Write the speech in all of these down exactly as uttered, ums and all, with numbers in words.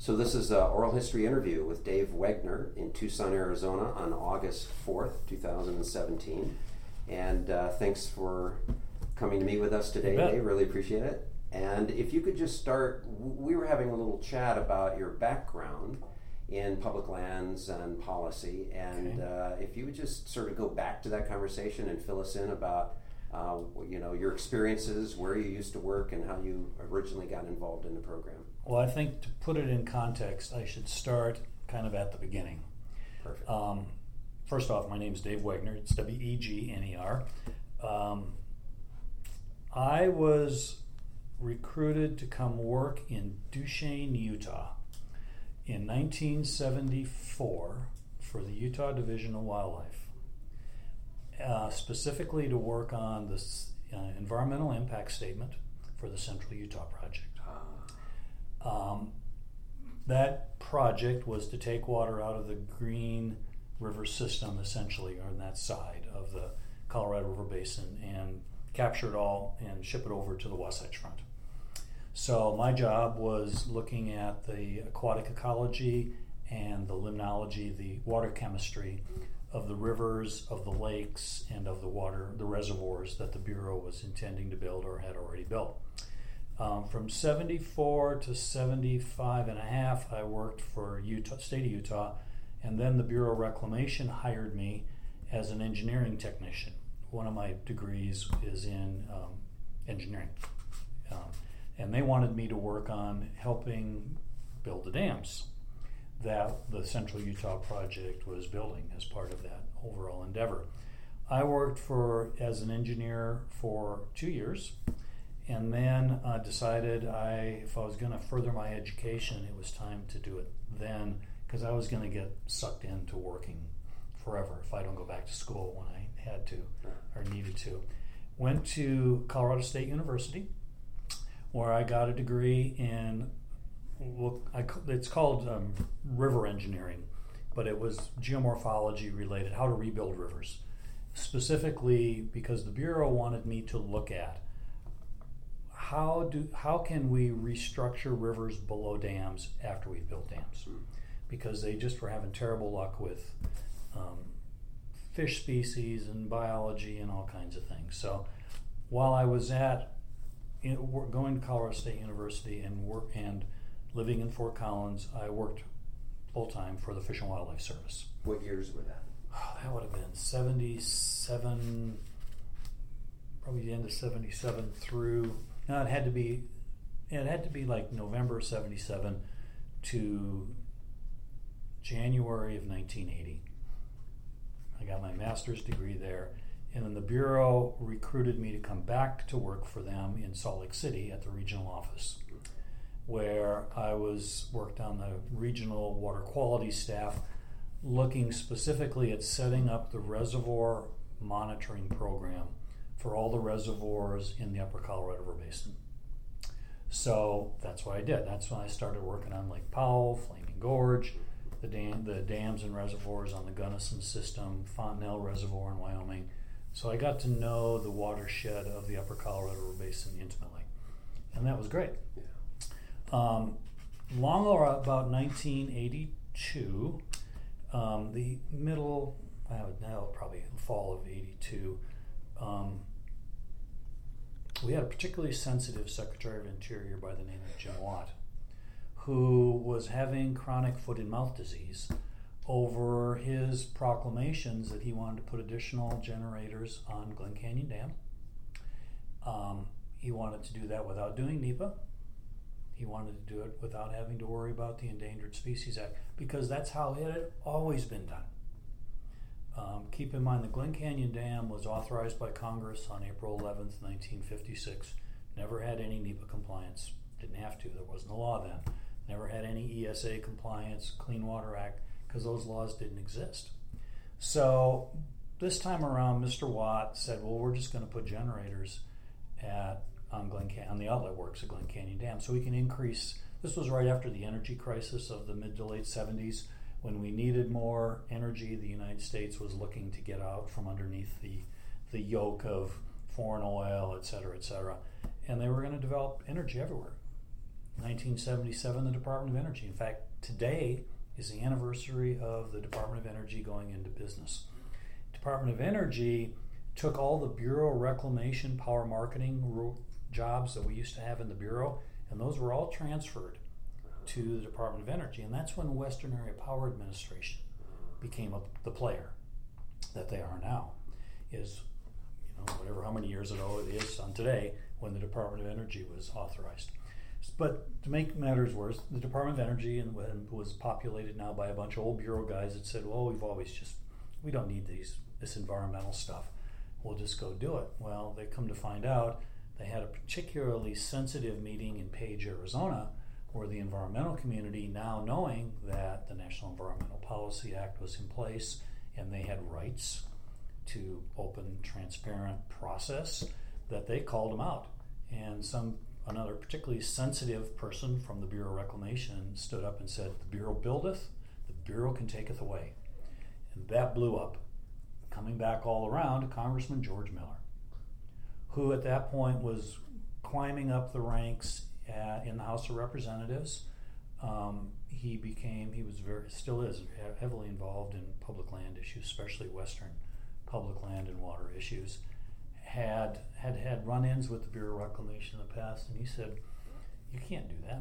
So this is an oral history interview with Dave Wegner in Tucson, Arizona on August fourth, twenty seventeen. And uh, thanks for coming to meet with us today, Dave. Really appreciate it. And if you could just start, we were having a little chat about your background in public lands and policy. And okay. uh, if you would just sort of go back to that conversation and fill us in about uh, you know, your experiences, where you used to work, and how you originally got involved in the program. Well, I think to put it in context, I should start kind of at the beginning. Perfect. Um, first off, my name is Dave Wegner. It's W E G N E R. Um, I was recruited to come work in Duchesne, Utah in nineteen seventy-four for the Utah Division of Wildlife, uh, specifically to work on the uh, environmental impact statement for the Central Utah Project. Um, that project was to take water out of the Green River system, essentially, on that side of the Colorado River Basin, and capture it all and ship it over to the Wasatch Front. So my job was looking at the aquatic ecology and the limnology, the water chemistry of the rivers, of the lakes, and of the water, the reservoirs that the Bureau was intending to build or had already built. Um, from seventy-four to seventy-five and a half, I worked for Utah, state of Utah, and then the Bureau of Reclamation hired me as an engineering technician. One of my degrees is in um, engineering. Um, and they wanted me to work on helping build the dams that the Central Utah Project was building as part of that overall endeavor. I worked for as an engineer for two years. And then uh, decided I, if I was going to further my education, it was time to do it then, because I was going to get sucked into working forever if I don't go back to school when I had to or needed to. Went to Colorado State University, where I got a degree in, well, I, it's called um, river engineering, but it was geomorphology related, how to rebuild rivers. Specifically because the Bureau wanted me to look at How do how can we restructure rivers below dams after we've built dams? Because they just were having terrible luck with um, fish species and biology and all kinds of things. So while I was at you know, going to Colorado State University and work and living in Fort Collins, I worked full time for the Fish and Wildlife Service. What years were that? Oh, that would have been seventy-seven, probably the end of seventy-seven through. No, it had to be. It had to be like November seventy-seven to January of nineteen eighty. I got my master's degree there, and then the Bureau recruited me to come back to work for them in Salt Lake City at the regional office, where I was worked on the regional water quality staff, looking specifically at setting up the reservoir monitoring program for all the reservoirs in the upper Colorado River Basin. So that's what I did. That's when I started working on Lake Powell, Flaming Gorge, the dam, the dams and reservoirs on the Gunnison system, Fontenelle Reservoir in Wyoming. So I got to know the watershed of the upper Colorado River Basin intimately. And that was great. Yeah. Um, long about nineteen eighty-two, um, the middle, I would now probably fall of eighty-two, Um, we had a particularly sensitive Secretary of Interior by the name of Jim Watt, who was having chronic foot and mouth disease over his proclamations that he wanted to put additional generators on Glen Canyon Dam. Um, he wanted to do that without doing NEPA. He wanted to do it without having to worry about the Endangered Species Act, because that's how it had always been done. Um, keep in mind, the Glen Canyon Dam was authorized by Congress on April eleventh, nineteen fifty-six. Never had any NEPA compliance. Didn't have to. There wasn't a law then. Never had any E S A compliance, Clean Water Act, because those laws didn't exist. So this time around, Mister Watt said, well, we're just going to put generators at on, Glen Can- on the outlet works at Glen Canyon Dam so we can increase. This was right after the energy crisis of the mid to late seventies. When we needed more energy, the United States was looking to get out from underneath the the yoke of foreign oil, et cetera, et cetera. And they were going to develop energy everywhere. nineteen seventy-seven, the Department of Energy. In fact, today is the anniversary of the Department of Energy going into business. Department of Energy took all the Bureau Reclamation, power marketing ro- jobs that we used to have in the Bureau, and those were all transferred to the Department of Energy. And that's when Western Area Power Administration became a, the player that they are now. Is, you know, whatever, how many years ago it is on today when the Department of Energy was authorized. But to make matters worse, the Department of Energy and was populated now by a bunch of old Bureau guys that said, well, we've always just, we don't need these this environmental stuff. We'll just go do it. Well, they come to find out they had a particularly sensitive meeting in Page, Arizona, where the environmental community, now knowing that the National Environmental Policy Act was in place and they had rights to open, transparent process, that they called them out. And some another particularly sensitive person from the Bureau of Reclamation stood up and said, the Bureau buildeth, the Bureau can taketh away. And that blew up. Coming back all around to Congressman George Miller, who at that point was climbing up the ranks at, in the House of Representatives. Um, he became, he was very, still is heavily involved in public land issues, especially Western public land and water issues. Had had had run-ins with the Bureau of Reclamation in the past, and he said, "You can't do that."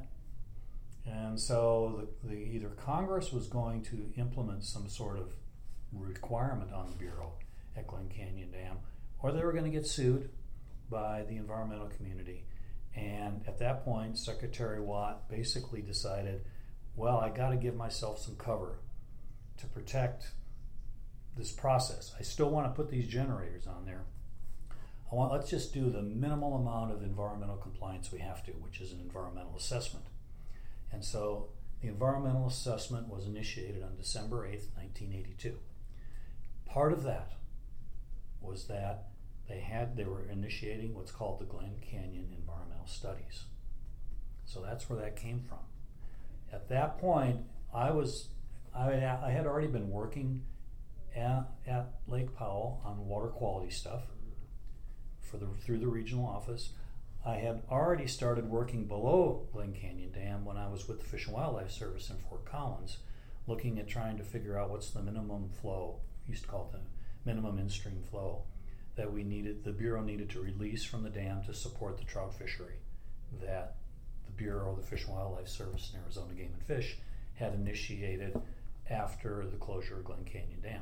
And so the, the either Congress was going to implement some sort of requirement on the Bureau at Glen Canyon Dam, or they were going to get sued by the environmental community. And at that point, Secretary Watt basically decided, well, I got to give myself some cover to protect this process. I still want to put these generators on there. I want, let's just do the minimal amount of environmental compliance we have to, which is an environmental assessment. And so the environmental assessment was initiated on December eighth, nineteen eighty-two. Part of that was that they had they were initiating what's called the Glen Canyon Environmental Studies. So that's where that came from. At that point, I was I, I had already been working at, at Lake Powell on water quality stuff for the through the regional office. I had already started working below Glen Canyon Dam when I was with the Fish and Wildlife Service in Fort Collins, looking at trying to figure out what's the minimum flow, we used to call it the minimum in-stream flow, that we needed, the Bureau needed to release from the dam to support the trout fishery that the Bureau, the Fish and Wildlife Service in Arizona Game and Fish, had initiated after the closure of Glen Canyon Dam.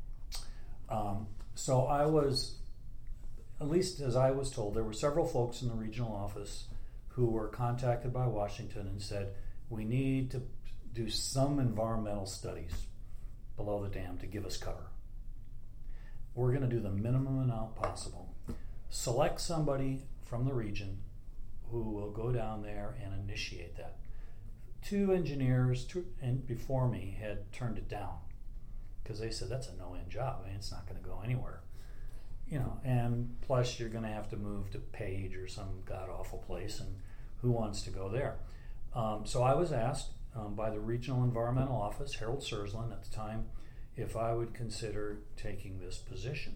Um, so I was, at least as I was told, there were several folks in the regional office who were contacted by Washington and said, we need to do some environmental studies below the dam to give us cover. We're going to do the minimum amount possible. Select somebody from the region who will go down there and initiate that. Two engineers two, and before me had turned it down because they said that's a no-end job. I mean, it's not going to go anywhere. You know, and plus you're going to have to move to Page or some god-awful place, and who wants to go there? Um, so I was asked um, by the Regional Environmental Office, Harold Sursland at the time, if I would consider taking this position.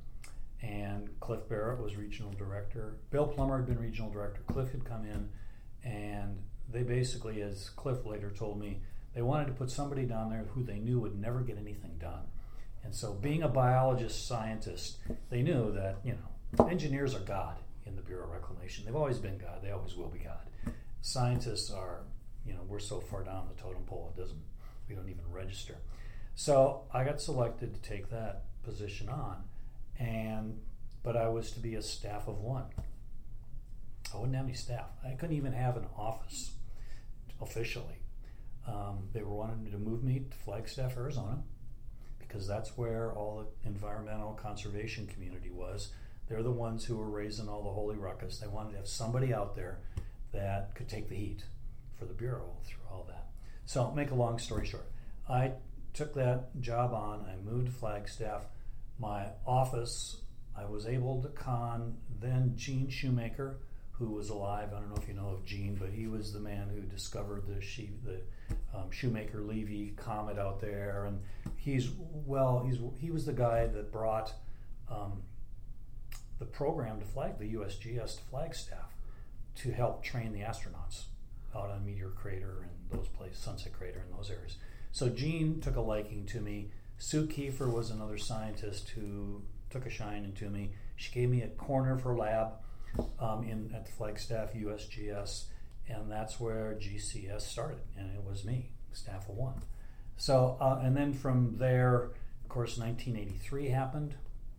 And Cliff Barrett was regional director. Bill Plummer had been regional director. Cliff had come in, and they basically, as Cliff later told me, they wanted to put somebody down there who they knew would never get anything done. And so being a biologist, scientist, they knew that, you know, engineers are God in the Bureau of Reclamation. They've always been God. They always will be God. Scientists are, you know, we're so far down the totem pole, it doesn't, we don't even register. So I got selected to take that position on, and but I was to be a staff of one. I wouldn't have any staff. I couldn't even have an office officially. Um, they were wanting to move me to Flagstaff, Arizona, because that's where all the environmental conservation community was. They're the ones who were raising all the holy ruckus. They wanted to have somebody out there that could take the heat for the Bureau through all that. So, make a long story short, I took that job on. I moved to Flagstaff. My office, I was able to con then Gene Shoemaker, who was alive. I don't know if you know of Gene, but he was the man who discovered the she, the um, Shoemaker-Levy comet out there, and he's well, he's he was the guy that brought um, the program to Flag, the U S G S to Flagstaff, to help train the astronauts. out on Meteor Crater and those places, Sunset Crater and those areas. So Jean took a liking to me. Sue Kiefer was another scientist who took a shine to me. She gave me a corner of her lab um, in at the Flagstaff U S G S, and that's where G C S started, and it was me, staff of one. So, uh, and then from there, of course, nineteen eighty-three happened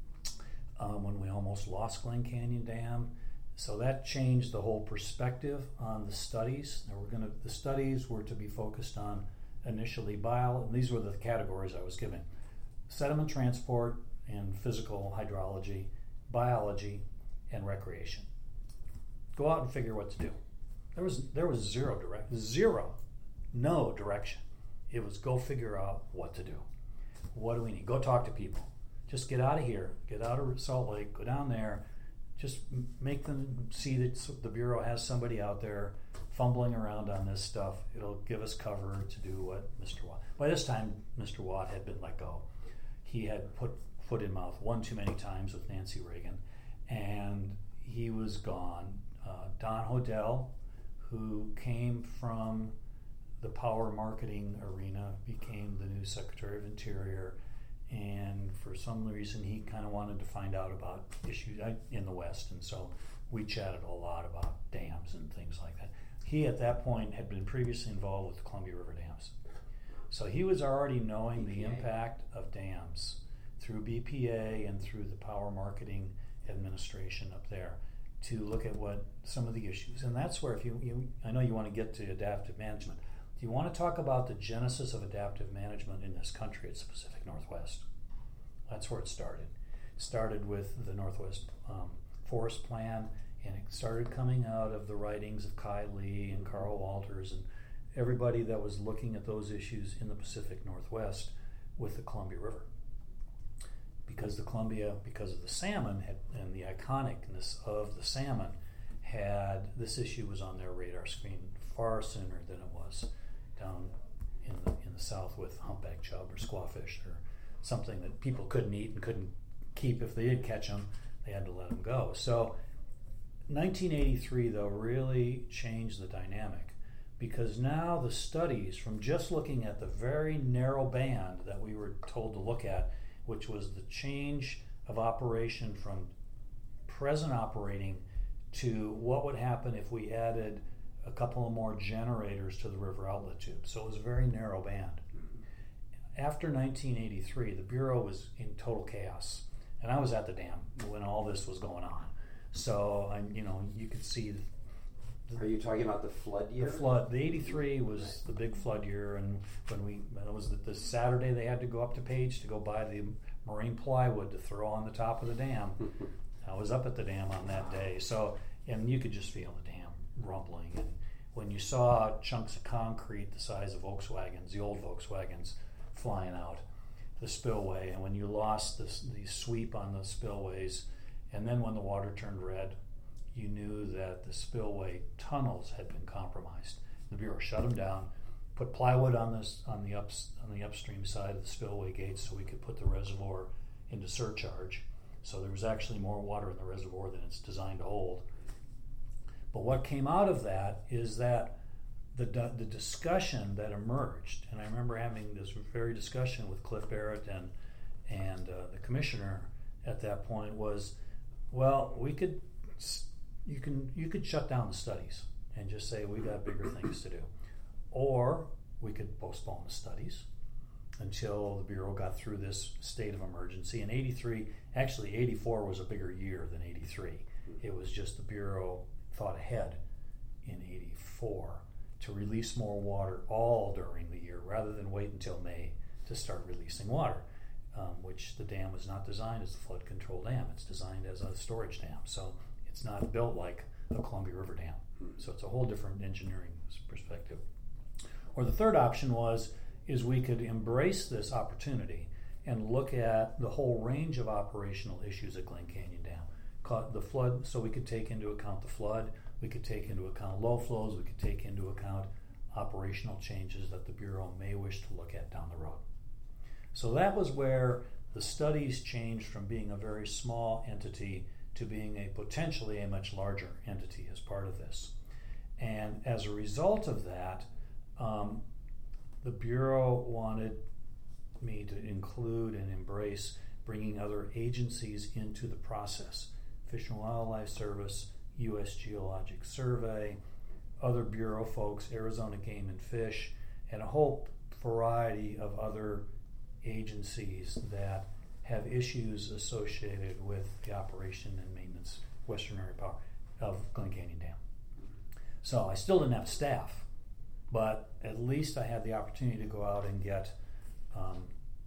um, when we almost lost Glen Canyon Dam. So that changed the whole perspective on the studies. Now we're gonna, the studies were to be focused on initially bio, and these were the categories I was giving: sediment transport and physical hydrology, biology, and recreation. Go out and figure what to do. There was there was zero direct, zero, no direction. It was go figure out what to do. What do we need? Go talk to people. Just get out of here. Get out of Salt Lake. Go down there. Just make them see that the Bureau has somebody out there fumbling around on this stuff. It'll give us cover to do what Mister Watt. By this time, Mister Watt had been let go. He had put foot in mouth one too many times with Nancy Reagan, and he was gone. Uh, Don Hodel, who came from the power marketing arena, became the new Secretary of Interior, and for some reason he kind of wanted to find out about issues in the West, and so we chatted a lot about dams and things like that. He at that point had been previously involved with the Columbia River dams, so he was already knowing B P A. The impact of dams through B P A and through the power marketing administration up there to look at what some of the issues. And that's where, if you, you I know you want to get to adaptive management. Do you want to talk about the genesis of adaptive management in this country? It's the Pacific Northwest. That's where it started. It started with the Northwest um, Forest Plan, and it started coming out of the writings of Kai Lee and Carl Walters and everybody that was looking at those issues in the Pacific Northwest with the Columbia River. Because the Columbia, because of the salmon had, and the iconicness of the salmon, had this issue was on their radar screen far sooner than it was down in the in the south with humpback chub or squawfish or something that people couldn't eat and couldn't keep. If they did catch them, they had to let them go. So nineteen eighty-three, though, really changed the dynamic, because now the studies, from just looking at the very narrow band that we were told to look at, which was the change of operation from present operating to what would happen if we added a couple of more generators to the river outlet tube. So it was a very narrow band. After nineteen eighty-three, the Bureau was in total chaos, and I was at the dam when all this was going on. So I'm, you know, you could see. The, Are you talking about the flood year? The flood. The eighty-three was the big flood year, and when we it was the, the Saturday they had to go up to Page to go buy the marine plywood to throw on the top of the dam. I was up at the dam on that day, so and you could just feel the dam rumbling. And when you saw chunks of concrete the size of Volkswagens, the old Volkswagens, flying out the spillway, and when you lost this, the sweep on the spillways, and then when the water turned red, you knew that the spillway tunnels had been compromised. The Bureau shut them down, put plywood on this on the ups on the upstream side of the spillway gates so we could put the reservoir into surcharge. So there was actually more water in the reservoir than it's designed to hold. But what came out of that is that the the discussion that emerged, and I remember having this very discussion with Cliff Barrett and and uh, the commissioner at that point was, well, we could you can you could shut down the studies and just say we got bigger things to do, or we could postpone the studies until the Bureau got through this state of emergency. In eighty-three, actually eighty-four was a bigger year than eighty-three. It was just the Bureau thought ahead in eighty-four to release more water all during the year rather than wait until May to start releasing water, um, which the dam was not designed as a flood control dam. It's designed as a storage dam. So it's not built like a Columbia River dam. So it's a whole different engineering perspective. Or the third option was, is we could embrace this opportunity and look at the whole range of operational issues at Glen Canyon Dam. The flood, so we could take into account the flood, we could take into account low flows, we could take into account operational changes that the Bureau may wish to look at down the road. So that was where the studies changed from being a very small entity to being a potentially a much larger entity as part of this. And as a result of that, um, the Bureau wanted me to include and embrace bringing other agencies into the process. Fish and Wildlife Service, U S Geologic Survey, other Bureau folks, Arizona Game and Fish, and a whole variety of other agencies that have issues associated with the operation and maintenance, Western Area Power, of Glen Canyon Dam. So I still didn't have staff, but at least I had the opportunity to go out and get um,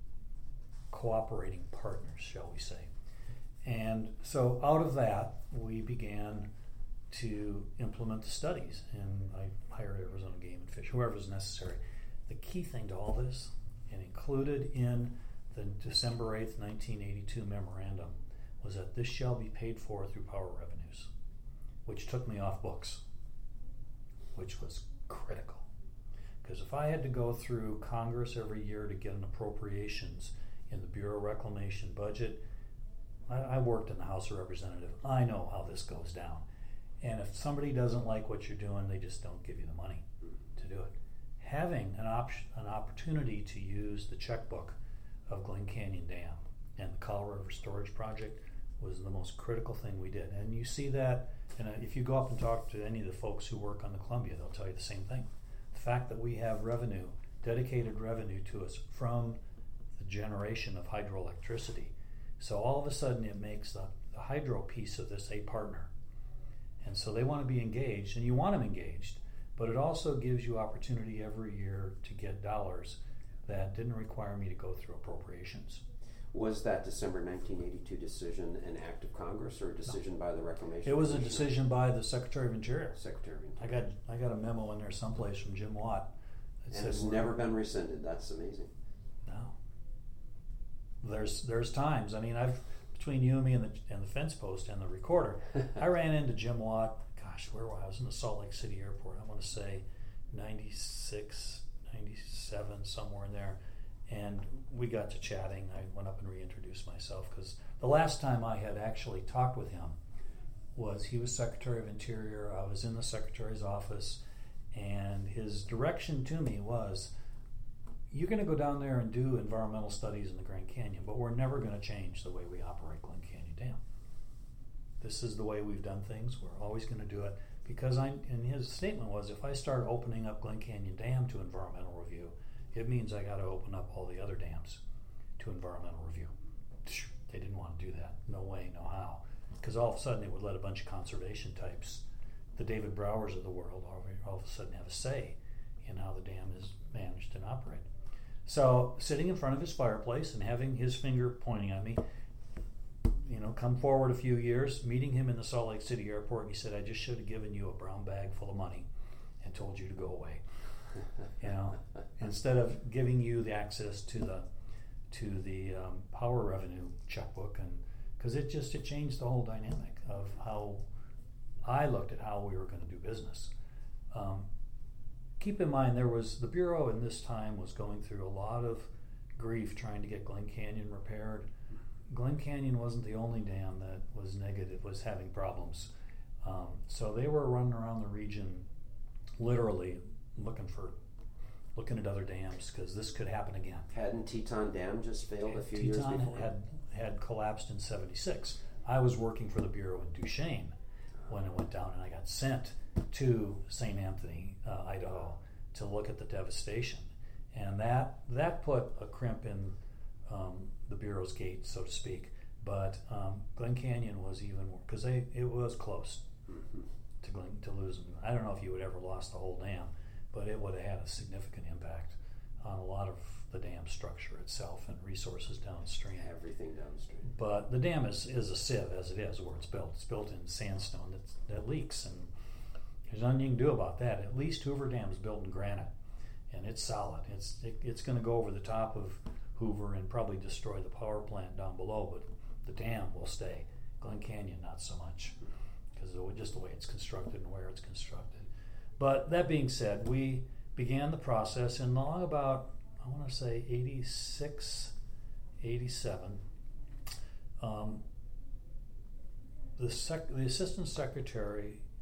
cooperating partners, shall we say. And so out of that, we began to implement the studies, and I hired Arizona Game and Fish, whoever was necessary. The key thing to all this, and included in the December eighth, nineteen eighty-two memorandum, was that this shall be paid for through power revenues, which took me off books, which was critical. Because if I had to go through Congress every year to get an appropriations in the Bureau of Reclamation budget, I, I worked in the House of Representatives. I know how this goes down. And if somebody doesn't like what you're doing, they just don't give you the money to do it. Having an, op- an opportunity to use the checkbook of Glen Canyon Dam and the Colorado River Storage Project was the most critical thing we did. And you see that, and if you go up and talk to any of the folks who work on the Columbia, they'll tell you the same thing. The fact that we have revenue, dedicated revenue to us from the generation of hydroelectricity. So all of a sudden it makes the, the hydro piece of this a partner. And so they want to be engaged, and you want them engaged, but it also gives you opportunity every year to get dollars that didn't require me to go through appropriations. Was that December nineteen eighty-two decision an act of Congress or a decision no. by the Reclamation? It was a decision by the Secretary of Interior. Secretary of Interior. I got I got a memo in there someplace from Jim Watt. That and it's never been rescinded. That's amazing. No. There's there's times. I mean, I've between you and me and the and the fence post and the recorder, I ran into Jim Watt. Gosh, where was I? I was in the Salt Lake City airport. I want to say ninety-six, ninety-seven, somewhere in there. And we got to chatting. I went up and reintroduced myself because the last time I had actually talked with him was he was Secretary of Interior. I was in the Secretary's office, and his direction to me was, you're going to go down there and do environmental studies in the Grand Canyon, but we're never going to change the way we operate Glen Canyon Dam. This is the way we've done things. We're always going to do it. Because I, and his statement was, if I start opening up Glen Canyon Dam to environmental review, it means I got to open up all the other dams to environmental review. They didn't want to do that. No way, no how. Because all of a sudden it would let a bunch of conservation types, the David Browers of the world, all, all of a sudden have a say in how the dam is managed and operated. So sitting in front of his fireplace and having his finger pointing at me, you know, come forward a few years, meeting him in the Salt Lake City airport, and he said, I just should have given you a brown bag full of money and told you to go away. You know, instead of giving you the access to the to the um, power revenue checkbook, and because it just it changed the whole dynamic of how I looked at how we were going to do business. Um, keep in mind, there was the Bureau in this time was going through a lot of grief trying to get Glen Canyon repaired. Glen Canyon wasn't the only dam that was negative, was having problems. Um, so they were running around the region, literally looking for, looking at other dams because this could happen again. Hadn't Teton Dam just failed a few Teton years before? had had collapsed in seventy-six. I was working for the Bureau in Duchesne when it went down, and I got sent to Saint Anthony, uh, Idaho, to look at the devastation, and that that put a crimp in um, the Bureau's gate, so to speak. But um, Glen Canyon was even more because they it was close mm-hmm. to Glen to losing. I don't know if you would ever lost the whole dam, but it would have had a significant impact on a lot of the dam structure itself and resources downstream. Everything downstream. But the dam is, is a sieve as it is where it's built. It's built in sandstone that, that leaks, and there's nothing you can do about that. At least Hoover Dam is built in granite, and it's solid. It's it, it's going to go over the top of Hoover and probably destroy the power plant down below, but the dam will stay. Glen Canyon, not so much, because of just the way it's constructed and where it's constructed. But that being said, we began the process in long about, I want to say, eighty-six, eighty-seven. Um, the, sec- the Assistant Secretary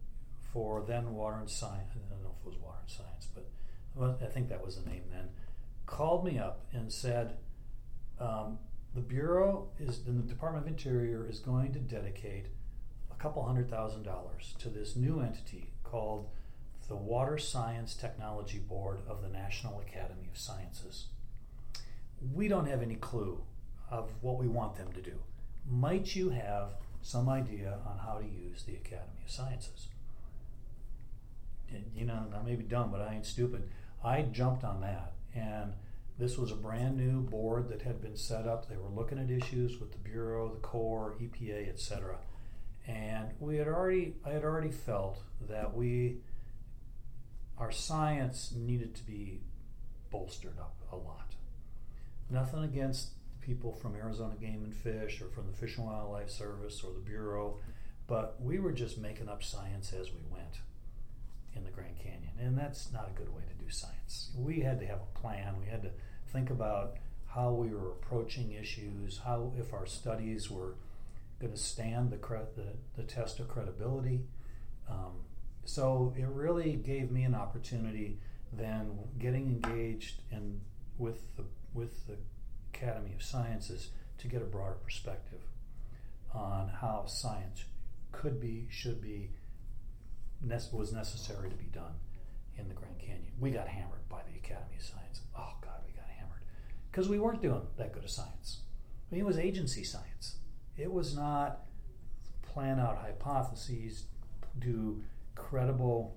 for then Water and Science, I don't know if it was Water and Science, but well, I think that was the name then, called me up and said, um, the Bureau is, the Department of Interior is going to dedicate a couple hundred thousand dollars to this new entity called the Water Science Technology Board of the National Academy of Sciences. We don't have any clue of what we want them to do. Might you have some idea on how to use the Academy of Sciences? And, you know, I may be dumb, but I ain't stupid. I jumped on that, and this was a brand new board that had been set up. They were looking at issues with the Bureau, the Corps, E P A, et cetera. And we had already, I had already felt that we, our science needed to be bolstered up a lot. Nothing against people from Arizona Game and Fish or from the Fish and Wildlife Service or the Bureau, but we were just making up science as we went in the Grand Canyon, and that's not a good way to do science. We had to have a plan. We had to think about how we were approaching issues, how if our studies were going to stand the, cre- the the test of credibility. Um, so it really gave me an opportunity then, getting engaged in with the with the Academy of Sciences, to get a broader perspective on how science could be, should be, was necessary to be done in the Grand Canyon. We got hammered by the Academy of Science. Oh God, we got hammered because we weren't doing that good of science. I mean, it was agency science. It was not plan out hypotheses, do credible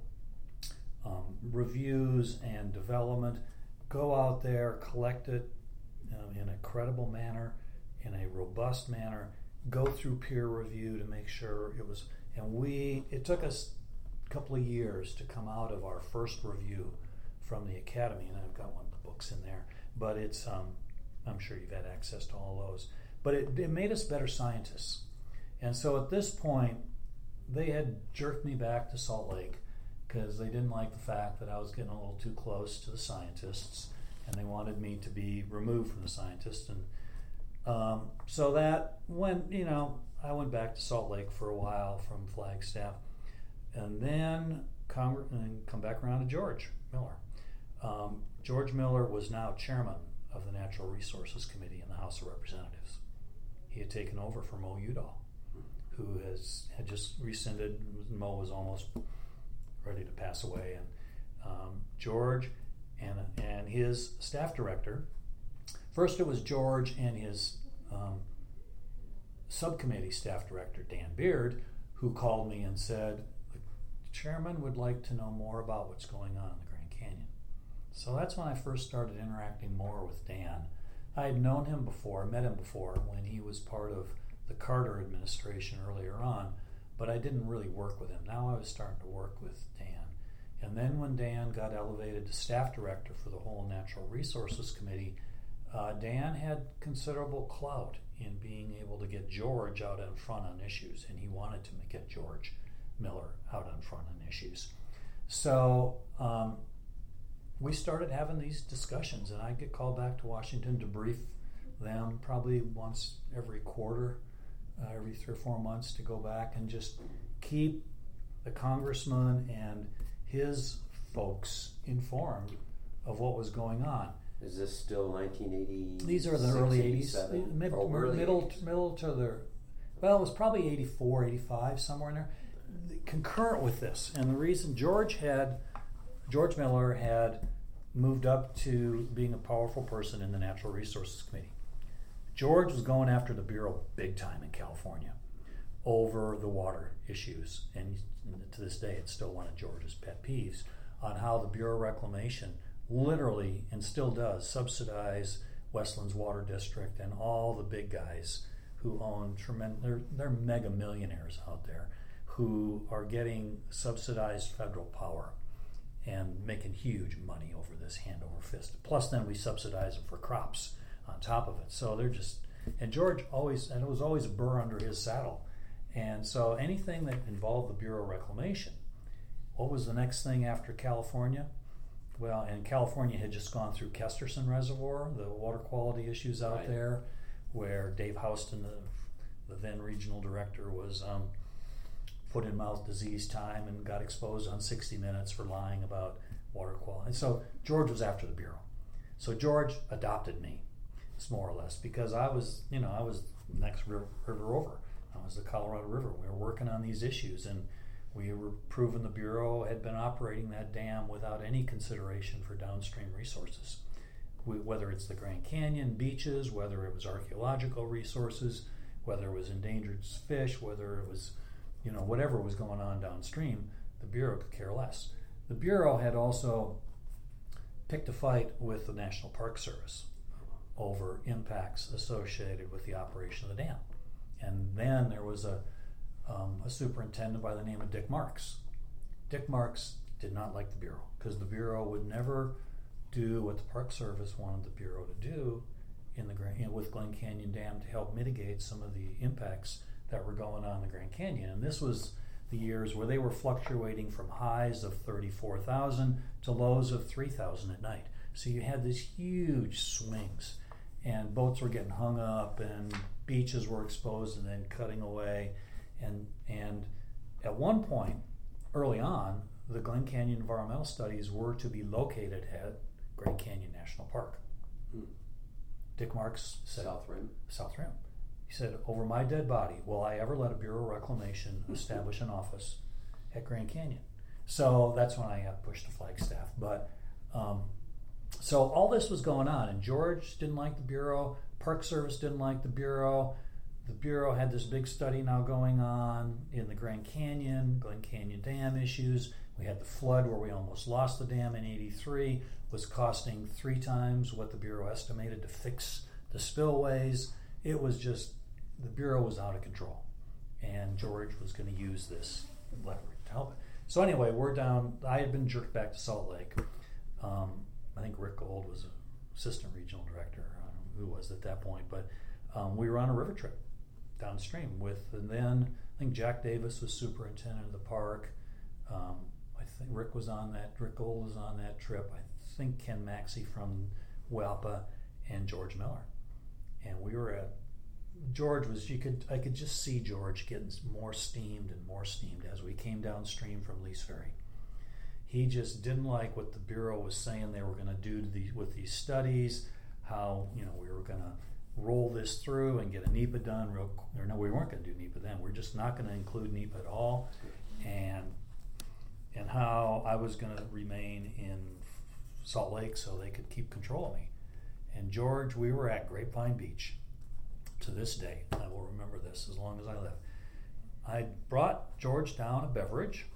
um, reviews and development, go out there, collect it um, in a credible manner, in a robust manner, go through peer review to make sure it was, and we, it took us couple of years to come out of our first review from the Academy, and I've got one of the books in there, but it's um, I'm sure you've had access to all those, but it, it made us better scientists. And so at this point they had jerked me back to Salt Lake because they didn't like the fact that I was getting a little too close to the scientists, and they wanted me to be removed from the scientists. And um, so that when you know I went back to Salt Lake for a while from Flagstaff. And then Congre- and come back around to George Miller. Um, George Miller was now chairman of the Natural Resources Committee in the House of Representatives. He had taken over for Mo Udall, who has had just rescinded. Mo was almost ready to pass away, and um, George and and his staff director. First, it was George and his um, subcommittee staff director Dan Beard, who called me and said, Chairman would like to know more about what's going on in the Grand Canyon. So that's when I first started interacting more with Dan. I had known him before, met him before when he was part of the Carter administration earlier on, but I didn't really work with him. Now I was starting to work with Dan. And then when Dan got elevated to staff director for the whole Natural Resources Committee, uh, Dan had considerable clout in being able to get George out in front on issues, and he wanted to get George Miller out in front on issues. So um, we started having these discussions, and I'd get called back to Washington to brief them probably once every quarter, uh, every three or four months, to go back and just keep the congressman and his folks informed of what was going on. Is this still nineteen eighty? These are the early eighties, mid, oh, early middle, eighties. middle to the, well, it was probably eighty-four, eighty-five, somewhere in there. Concurrent with this, and the reason George had, George Miller had moved up to being a powerful person in the Natural Resources Committee. George was going after the Bureau big time in California over the water issues, and to this day it's still one of George's pet peeves on how the Bureau of Reclamation literally, and still does, subsidize Westland's Water District and all the big guys who own tremendous, they're, they're mega millionaires out there who are getting subsidized federal power and making huge money over this hand over fist. Plus then we subsidize them for crops on top of it. So they're just, and George always, and it was always a burr under his saddle. And so anything that involved the Bureau of Reclamation, what was the next thing after California? Well, and California had just gone through Kesterson Reservoir, the water quality issues out right. there, where Dave Houston, the, the then regional director, was um, foot-and-mouth disease time and got exposed on sixty minutes for lying about water quality. So George was after the Bureau. So George adopted me, more or less, because I was, you know, I was the next river, river over. I was the Colorado River. We were working on these issues, and we were proving the Bureau had been operating that dam without any consideration for downstream resources, we, whether it's the Grand Canyon beaches, whether it was archaeological resources, whether it was endangered fish, whether it was, you know, whatever was going on downstream, the Bureau could care less. The Bureau had also picked a fight with the National Park Service over impacts associated with the operation of the dam. And then there was a, um, a superintendent by the name of Dick Marks. Dick Marks did not like the Bureau because the Bureau would never do what the Park Service wanted the Bureau to do in the Grand, you know, with Glen Canyon Dam to help mitigate some of the impacts that were going on in the Grand Canyon. And this was the years where they were fluctuating from highs of thirty-four thousand to lows of three thousand at night. So you had these huge swings, and boats were getting hung up, and beaches were exposed and then cutting away. And and at one point, early on, the Glen Canyon environmental studies were to be located at Grand Canyon National Park. Hmm. Dick Marks said, South Rim. South Rim. He said, over my dead body, will I ever let a Bureau of Reclamation establish an office at Grand Canyon? So that's when I got pushed to Flagstaff. But um, so all this was going on, and George didn't like the Bureau. Park Service didn't like the Bureau. The Bureau had this big study now going on in the Grand Canyon, Glen Canyon Dam issues. We had the flood where we almost lost the dam in eighty-three. Was costing three times what the Bureau estimated to fix the spillways. It was just, the Bureau was out of control, and George was going to use this leverage to help it. So anyway, we're down. I had been jerked back to Salt Lake. Um, I think Rick Gold was assistant regional director. I don't know who was at that point, but um, we were on a river trip downstream with, and then I think Jack Davis was superintendent of the park. Um, I think Rick was on that. Rick Gold was on that trip. I think Ken Maxey from WAPA and George Miller, and we were at. George was, you could, I could just see George getting more steamed and more steamed as we came downstream from Lee's Ferry. He just didn't like what the Bureau was saying they were going to do to the, with these studies, how, you know, we were going to roll this through and get a NEPA done real, or no, we weren't going to do NEPA then. We're just not going to include NEPA at all, and and how I was going to remain in Salt Lake so they could keep control of me. And George, we were at Grapevine Beach. To this day, I will remember this as long as I live. I brought George down a beverage,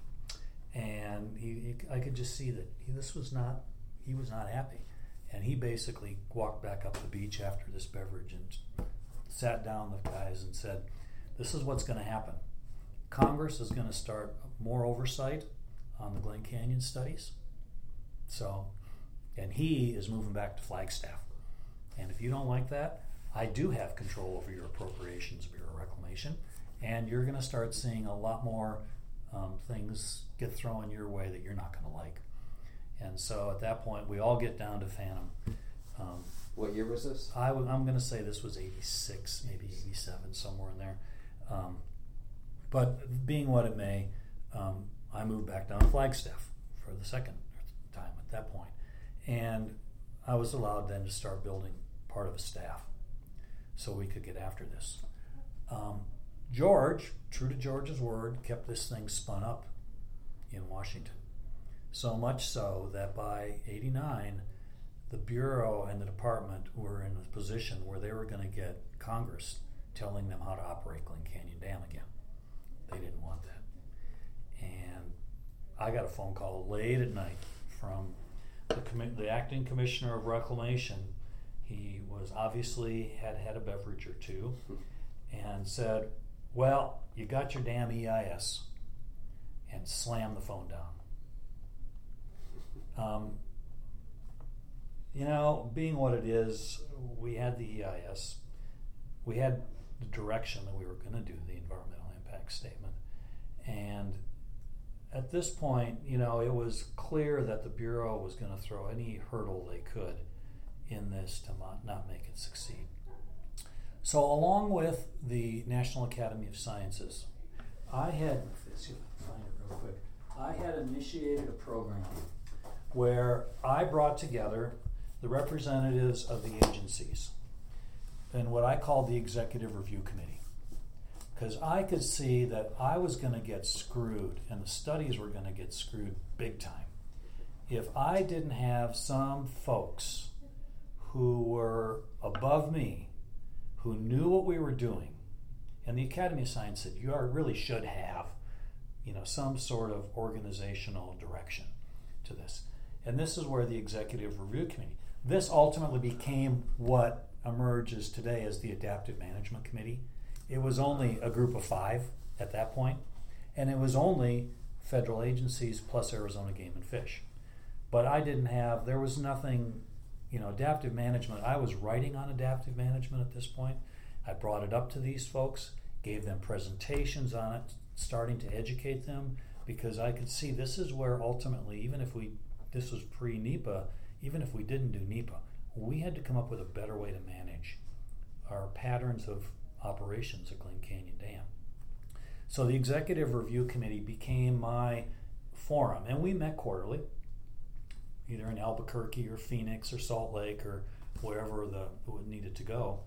and he, he I could just see that he, this was not, he was not happy. And he basically walked back up the beach after this beverage and sat down with guys and said, this is what's going to happen. Congress is going to start more oversight on the Glen Canyon studies. So, and he is moving back to Flagstaff. And if you don't like that, I do have control over your appropriations, Bureau of Reclamation, and you're going to start seeing a lot more um, things get thrown your way that you're not going to like. And so at that point, we all get down to Phantom. Um, what year was this? I w- I'm going to say this was eighty-six, maybe eighty-seven, somewhere in there. Um, but being what it may, um, I moved back down to Flagstaff for the second time at that point. And I was allowed then to start building part of a staff so we could get after this. Um, George, true to George's word, kept this thing spun up in Washington. So much so that by eighty-nine, the Bureau and the department were in a position where they were going to get Congress telling them how to operate Glen Canyon Dam again. They didn't want that. And I got a phone call late at night from the, commi- the acting commissioner of Reclamation. He was obviously had had a beverage or two and said, well, you got your damn E I S, and slammed the phone down. Um, you know, being what it is, we had the E I S. We had the direction that we were going to do the environmental impact statement. And at this point, you know, it was clear that the Bureau was going to throw any hurdle they could in this to not, not make it succeed. So along with the National Academy of Sciences, I had, let's see if I can find it real quick. I had initiated a program where I brought together the representatives of the agencies in what I called the Executive Review Committee. Because I could see that I was going to get screwed, and the studies were going to get screwed big time, if I didn't have some folks who were above me, who knew what we were doing. And the Academy of Science said, you are, really should have, you know, some sort of organizational direction to this. And this is where the Executive Review Committee, this ultimately became what emerges today as the Adaptive Management Committee. It was only a group of five at that point, and it was only federal agencies plus Arizona Game and Fish. But I didn't have, there was nothing, you know, adaptive management. I was writing on adaptive management at this point. I brought it up to these folks, gave them presentations on it, starting to educate them, because I could see this is where ultimately, even if we, this was pre-NEPA, even if we didn't do NEPA, we had to come up with a better way to manage our patterns of operations at Glen Canyon Dam. So the Executive Review Committee became my forum, and we met quarterly, either in Albuquerque or Phoenix or Salt Lake or wherever the it needed to go,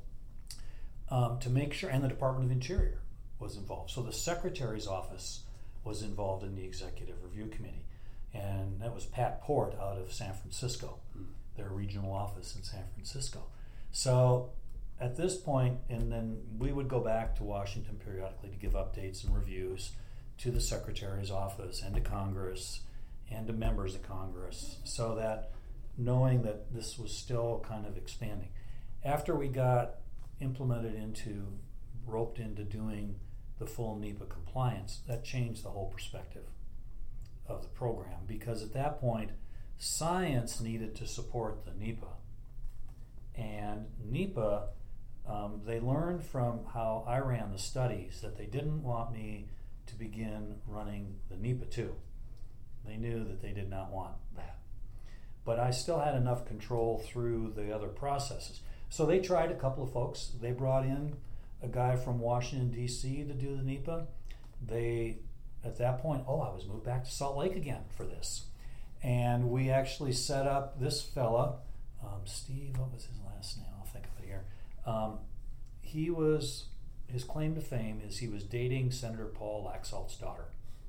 um, to make sure, and the Department of Interior was involved. So the Secretary's office was involved in the Executive Review Committee, and that was Pat Port out of San Francisco, their regional office in San Francisco. So at this point, and then we would go back to Washington periodically to give updates and reviews to the Secretary's office and to Congress and to members of Congress, so that knowing that this was still kind of expanding. After we got implemented into, roped into doing the full NEPA compliance, that changed the whole perspective of the program, because at that point, science needed to support the NEPA. And NEPA, um, they learned from how I ran the studies that they didn't want me to begin running the NEPA too. They knew that they did not want that. But I still had enough control through the other processes. So they tried a couple of folks. They brought in a guy from Washington, D C to do the NEPA. They, at that point, oh, I was moved back to Salt Lake again for this. And we actually set up this fella, um, Steve, what was his last name? I'll think of it here. Um, he was, his claim to fame is he was dating Senator Paul Laxalt's daughter.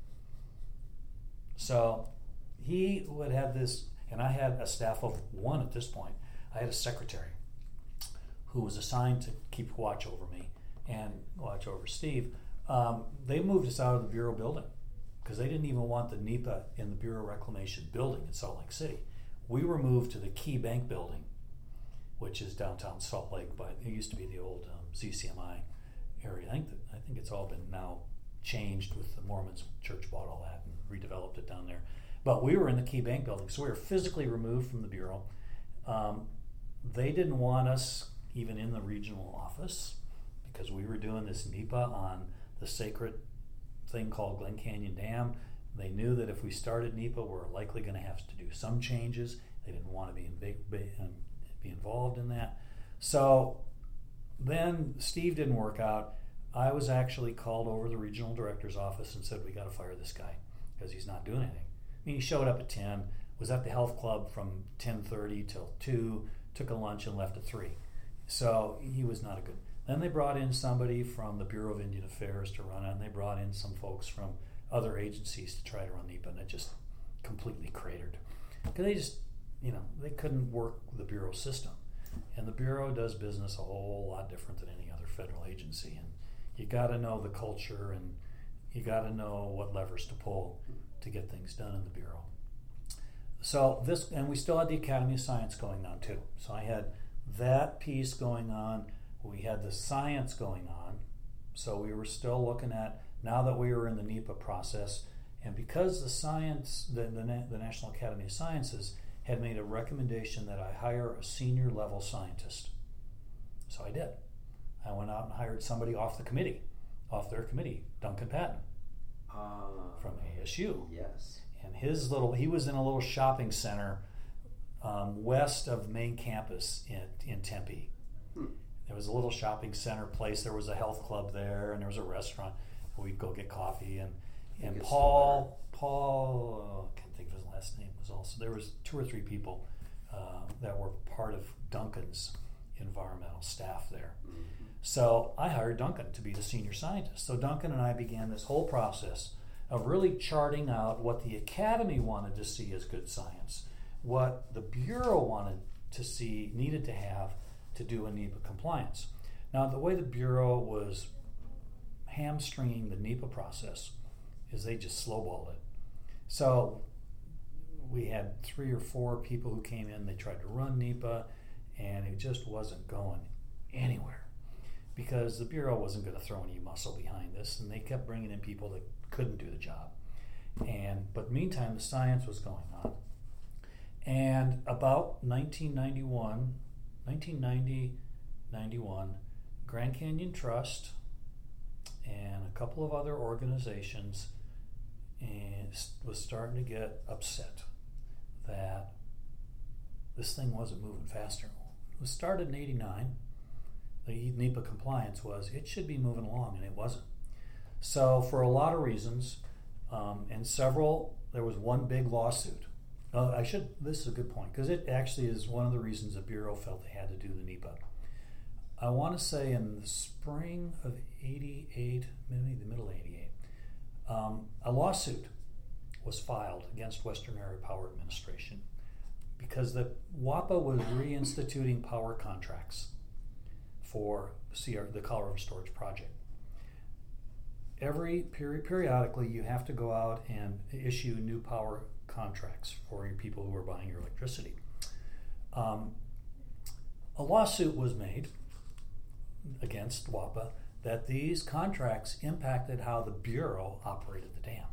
So he would have this, and I had a staff of one at this point. I had a secretary who was assigned to keep watch over me and watch over Steve. Um, they moved us out of the Bureau building because they didn't even want the NEPA in the Bureau Reclamation building in Salt Lake City. We were moved to the Key Bank building, which is downtown Salt Lake. By it used to be the old um, Z C M I area. I think that, I think it's all been now changed with the Mormons Church bought all that and redeveloped it down there. But we were in the Key Bank building, so we were physically removed from the Bureau. Um, they didn't want us even in the regional office because we were doing this NEPA on the sacred thing called Glen Canyon Dam. They knew that if we started NEPA, we're likely going to have to do some changes. They didn't want to be, in big, big, um, be involved in that. So then Steve didn't work out. I was actually called over to the regional director's office and said, we got to fire this guy because he's not doing anything. I mean, he showed up at ten, was at the health club from ten thirty till two, took a lunch and left at three. So he was not a good. Then they brought in somebody from the Bureau of Indian Affairs to run it, and they brought in some folks from other agencies to try to run NEPA, and it just completely cratered. Because they just, you know, they couldn't work the Bureau system. And the Bureau does business a whole lot different than any other federal agency. And you got to know the culture, and you got to know what levers to pull to get things done in the Bureau. So this, and we still had the Academy of Science going on too. So I had that piece going on. We had the science going on. So we were still looking at, now that we were in the NEPA process, and because the science, the, the, the National Academy of Sciences had made a recommendation that I hire a senior level scientist. So I did. I went out and hired somebody off the committee, off their committee, Duncan Patton, uh, from A S U. Yes. And his little, he was in a little shopping center um, west of main campus in, in Tempe. Hmm. There was a little shopping center place. There was a health club there, and there was a restaurant. we'd go get coffee, and and It's Paul Paul oh, I can't think of his last name, was also there was two or three people uh, that were part of Duncan's environmental staff there. Mm-hmm. So I hired Duncan to be the senior scientist. So Duncan and I began this whole process of really charting out what the Academy wanted to see as good science, what the Bureau wanted to see, needed to have to do a NEPA compliance. Now, the way the Bureau was hamstringing the NEPA process is they just slowballed it. So we had three or four people who came in, they tried to run NEPA, and it just wasn't going anywhere because the Bureau wasn't going to throw any muscle behind this, and they kept bringing in people that couldn't do the job. And but meantime, the science was going on. And about nineteen ninety-one, nineteen ninety, ninety-one, Grand Canyon Trust and a couple of other organizations and was starting to get upset that this thing wasn't moving faster. It was started in eighty-nine. The NEPA compliance was, it should be moving along, and it wasn't. So for a lot of reasons, um, and several, there was one big lawsuit. Uh, I should, this is a good point, because it actually is one of the reasons the Bureau felt they had to do the NEPA. I want to say in the spring of eighty-eight, maybe the middle of eighty-eight, um, a lawsuit was filed against Western Area Power Administration because the WAPA was reinstituting power contracts for C R, the Colorado River Storage Project. Every peri- periodically, you have to go out and issue new power contracts for your people who are buying your electricity. Um, a lawsuit was made against WAPA that these contracts impacted how the Bureau operated the dam.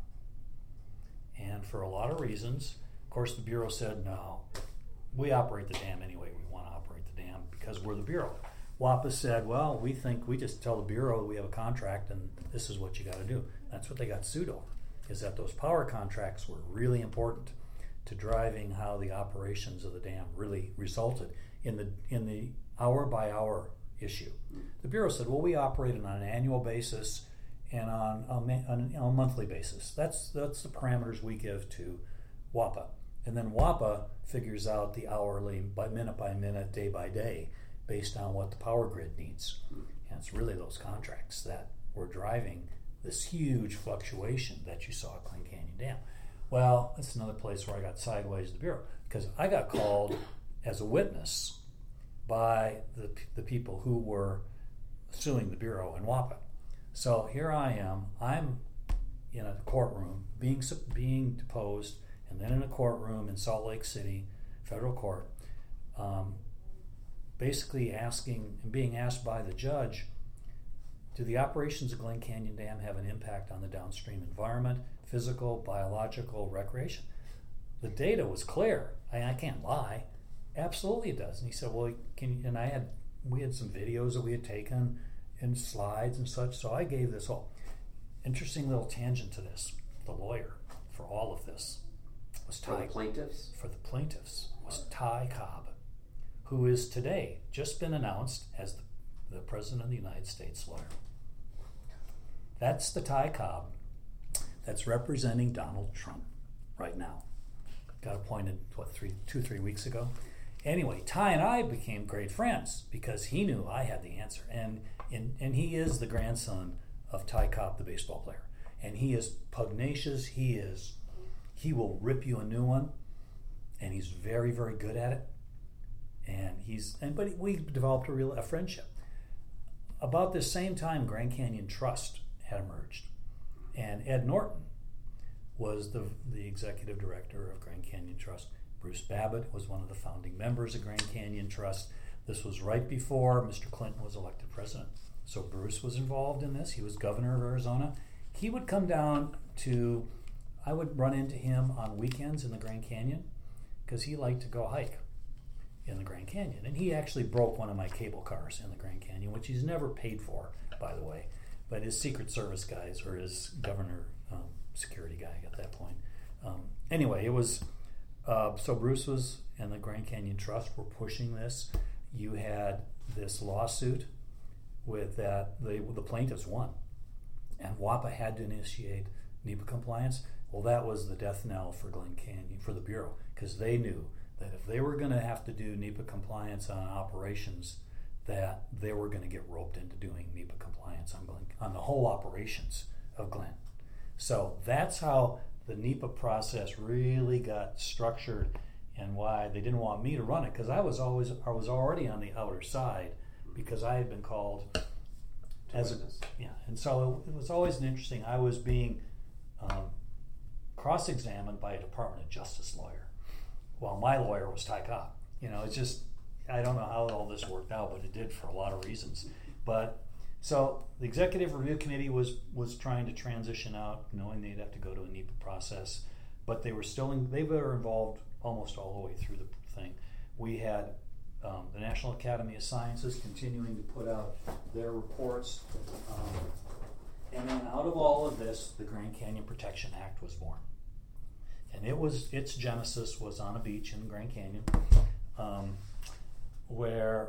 And for a lot of reasons, of course, the Bureau said, no, we operate the dam anyway. We want to operate the dam because we're the Bureau. WAPA said, well, we think we just tell the Bureau we have a contract and this is what you got to do. That's what they got sued over, is that those power contracts were really important to driving how the operations of the dam really resulted in the in the hour by hour issue. The Bureau said, well, we operate on an annual basis and on a, on a monthly basis. That's that's the parameters we give to WAPA. And then WAPA figures out the hourly, by minute by minute, day by day, based on what the power grid needs. And it's really those contracts that were driving this huge fluctuation that you saw at Glen Canyon Dam. Well, that's another place where I got sideways to the Bureau, because I got called as a witness by the, the people who were suing the Bureau and WAPA. So here I am, I'm in a courtroom being being deposed, and then in a courtroom in Salt Lake City, federal court, um, basically asking and being asked by the judge, do the operations of Glen Canyon Dam have an impact on the downstream environment, physical, biological, recreation? The data was clear. I, I can't lie. Absolutely it does. And he said, well, can you, and I had, we had some videos that we had taken and slides and such, so I gave this whole interesting little tangent to this. The lawyer for all of this was Ty. For the plaintiffs? For the plaintiffs was Ty Cobb, who is today just been announced as the, the President of the United States lawyer. That's the Ty Cobb that's representing Donald Trump right now. Got appointed, what, three, two, three weeks ago? Anyway, Ty and I became great friends because he knew I had the answer. And, and, and he is the grandson of Ty Cobb, the baseball player. And he is pugnacious. He is, he will rip you a new one. And he's very, very good at it. And he's, and but we developed a real a friendship. About this same time, Grand Canyon Trust had emerged. And Ed Norton was the the executive director of Grand Canyon Trust. Bruce Babbitt was one of the founding members of Grand Canyon Trust. This was right before Mister Clinton was elected president. So Bruce was involved in this. He was governor of Arizona. He would come down to, I would run into him on weekends in the Grand Canyon because he liked to go hike in the Grand Canyon. And he actually broke one of my cable cars in the Grand Canyon, which he's never paid for, by the way. But his Secret Service guys, or his governor um, security guy at that point. Um, anyway, it was, uh, so Bruce was, and the Grand Canyon Trust were pushing this. You had this lawsuit with that, the, the plaintiffs won. and WAPA had to initiate NEPA compliance. Well, that was the death knell for Glen Canyon, for the Bureau, because they knew that if they were going to have to do NEPA compliance on operations, that they were going to get roped into doing NEPA compliance on Glen, on the whole operations of Glen. So that's how the NEPA process really got structured, and why they didn't want me to run it, because I was always I was already on the outer side, because I had been called as a yeah, and so it was always an interesting. I was being um, cross-examined by a Department of Justice lawyer, while my lawyer was Ty Cobb. You know, it's just, I don't know how all this worked out, but it did for a lot of reasons. But so the Executive Review Committee was was trying to transition out, knowing they'd have to go to a NEPA process, but they were still in, they were involved almost all the way through the thing. We had um, the National Academy of Sciences continuing to put out their reports, um, and then out of all of this, the Grand Canyon Protection Act was born. And it was its genesis was on a beach in Grand Canyon, um, where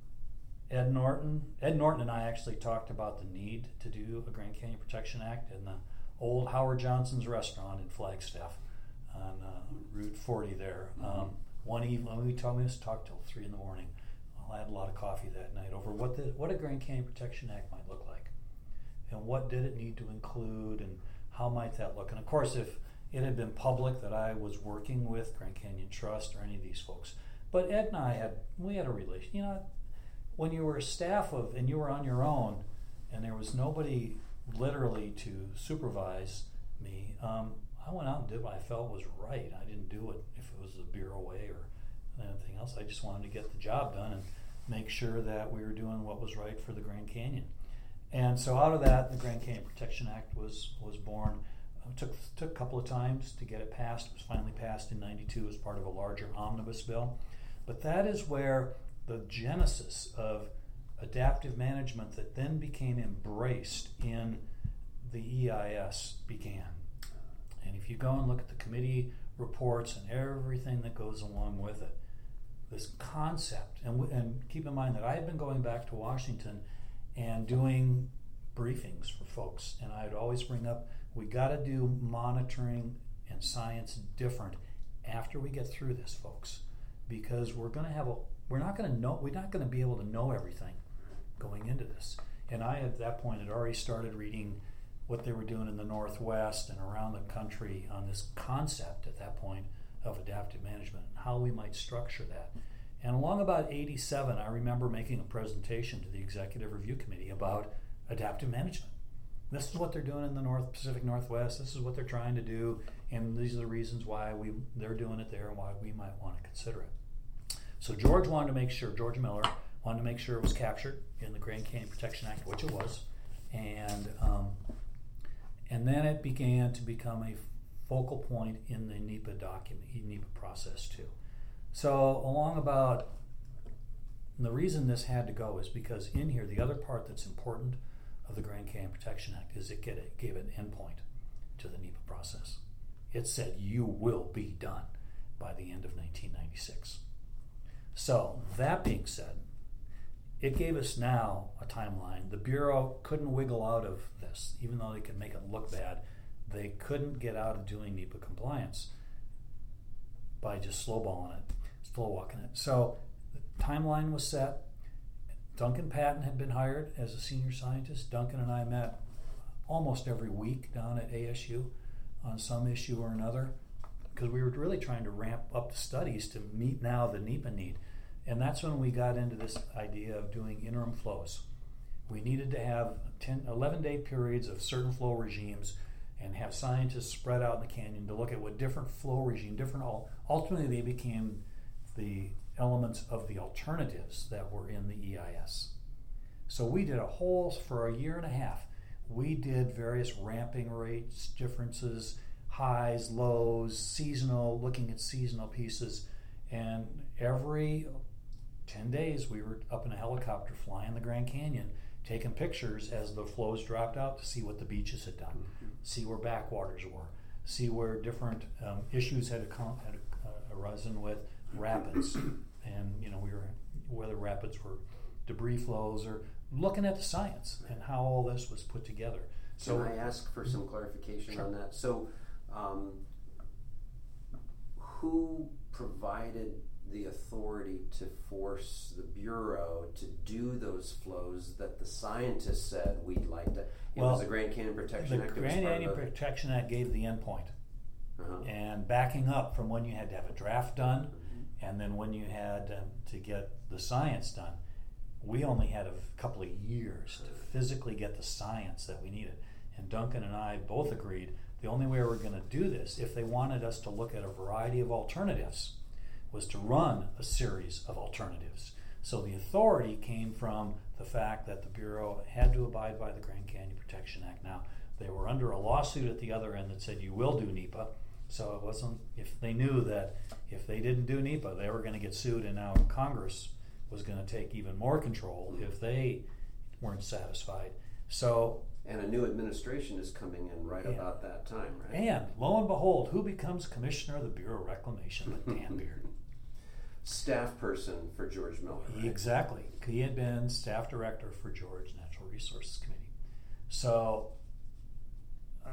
Ed Norton, Ed Norton and I actually talked about the need to do a Grand Canyon Protection Act in the old Howard Johnson's restaurant in Flagstaff on uh, Route forty there. Um, one evening, we told me to talk till three in the morning. I had a lot of coffee that night over what the what a Grand Canyon Protection Act might look like, and what did it need to include, and how might that look. And of course, if it had been public that I was working with Grand Canyon Trust or any of these folks, but Ed and I had we had a relation. You know, when you were a staff of and you were on your own, and there was nobody literally to supervise me, um, I went out and did what I felt was right. I didn't do it if it was the Bureau way or anything else. I just wanted to get the job done and make sure that we were doing what was right for the Grand Canyon. And so out of that, the Grand Canyon Protection Act was was born. It took took a couple of times to get it passed. It was finally passed in ninety-two as part of a larger omnibus bill. But that is where the genesis of adaptive management that then became embraced in the E I S began. And if you go and look at the committee reports and everything that goes along with it, this concept, and, and keep in mind that I had been going back to Washington and doing briefings for folks, and I'd always bring up, we got to do monitoring and science different after we get through this, folks, because we're going to have a, we're not going to know, we're not going to be able to know everything going into this. And I, at that point, had already started reading what they were doing in the Northwest and around the country on this concept at that point of adaptive management and how we might structure that. And along about eighty-seven, I remember making a presentation to the Executive Review Committee about adaptive management. This is what they're doing in the North Pacific Northwest. This is what they're trying to do, and these are the reasons why we they're doing it there and why we might want to consider it. So George wanted to make sure, George Miller wanted to make sure it was captured in the Grand Canyon Protection Act, which it was, and um, and then it began to become a focal point in the NEPA document, NEPA process too. So along about, the reason this had to go is because in here, the other part that's important of the Grand Canyon Protection Act is it get it gave an endpoint to the NEPA process. It said you will be done by the end of nineteen ninety-six. So that being said, it gave us now a timeline. The Bureau couldn't wiggle out of this, even though they could make it look bad. They couldn't get out of doing NEPA compliance by just slowballing it, slow walking it. So the timeline was set. Duncan Patton had been hired as a senior scientist. Duncan and I met almost every week down at A S U on some issue or another, because we were really trying to ramp up the studies to meet now the NEPA need. And that's when we got into this idea of doing interim flows. We needed to have ten, eleven-day periods of certain flow regimes and have scientists spread out in the canyon to look at what different flow regime, different, ultimately they became the elements of the alternatives that were in the E I S. So we did a whole, for a year and a half, we did various ramping rates, differences, highs, lows, seasonal, looking at seasonal pieces, and every ten days we were up in a helicopter flying the Grand Canyon, taking pictures as the flows dropped out to see what the beaches had done, mm-hmm. see where backwaters were, see where different um, issues had, had uh, arisen with rapids, and you know we were whether rapids were debris flows, or looking at the science and how all this was put together. So can I ask for some clarification sure. on that? So, um, who provided the authority to force the Bureau to do those flows that the scientists said we'd like to? It well, was the Grand Canyon Protection the Act. The Grand Canyon Protection Act gave the endpoint. Uh-huh. And backing up from when you had to have a draft done, mm-hmm. and then when you had um, to get the science done, we only had a couple of years to physically get the science that we needed. And Duncan and I both agreed the only way we were going to do this, if they wanted us to look at a variety of alternatives, was to run a series of alternatives. So the authority came from the fact that the Bureau had to abide by the Grand Canyon Protection Act. Now, they were under a lawsuit at the other end that said you will do NEPA. So it wasn't, if they knew that if they didn't do NEPA, they were going to get sued, and now Congress was going to take even more control if they weren't satisfied. So, and a new administration is coming in right yeah. about that time, right? And lo and behold, who becomes commissioner of the Bureau of Reclamation but Dan Beard? Staff person for George Miller. Right? Exactly. He had been staff director for George Natural Resources Committee. So uh,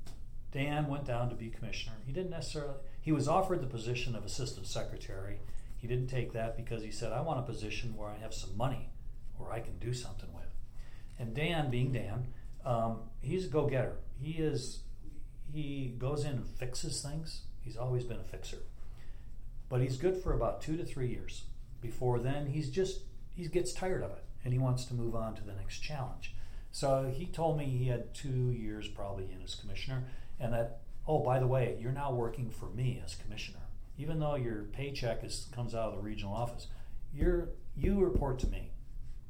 Dan went down to be commissioner. He didn't necessarily, he was offered the position of assistant secretary. He didn't take that because he said, I want a position where I have some money, where I can do something with. And Dan, being Dan, um, he's a go-getter. He is, he goes in and fixes things. He's always been a fixer. But he's good for about two to three years. Before then, he's just, he gets tired of it, and he wants to move on to the next challenge. So he told me he had two years probably in as commissioner, and that, oh, by the way, you're now working for me as commissioner. Even though your paycheck is, comes out of the regional office, you're, you report to me.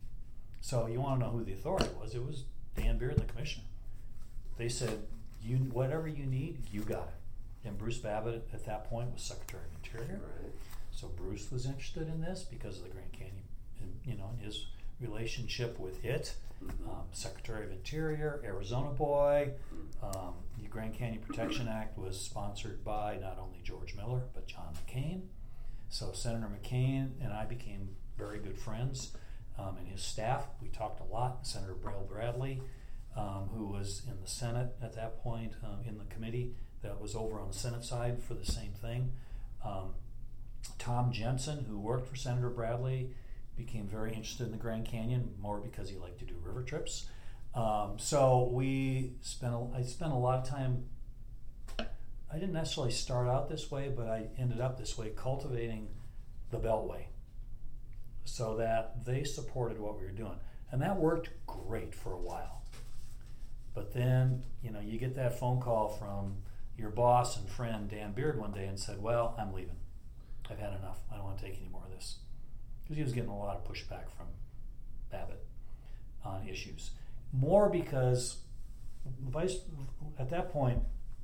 So you want to know who the authority was? It was Dan Beard, the commissioner. They said, "You whatever you need, you got it." And Bruce Babbitt at that point was Secretary of Interior. Right. So Bruce was interested in this because of the Grand Canyon, you know, and his relationship with it. Mm-hmm. Um, Secretary of Interior, Arizona boy. Um, the Grand Canyon Protection Act was sponsored by not only George Miller, but John McCain. So Senator McCain and I became very good friends. Um, and his staff, we talked a lot. Senator Braille Bradley, um, who was in the Senate at that point, um, in the committee that was over on the Senate side for the same thing. Um, Tom Jensen, who worked for Senator Bradley, became very interested in the Grand Canyon, more because he liked to do river trips. Um, so we spent, a, I spent a lot of time, I didn't necessarily start out this way, but I ended up this way, cultivating the Beltway, so that they supported what we were doing. And that worked great for a while. But then, you know, you get that phone call from your boss and friend Dan Beard one day and said, well, I'm leaving. I've had enough. I don't want to take any more of this. Because he was getting a lot of pushback from Babbitt on issues. More because vice at that point,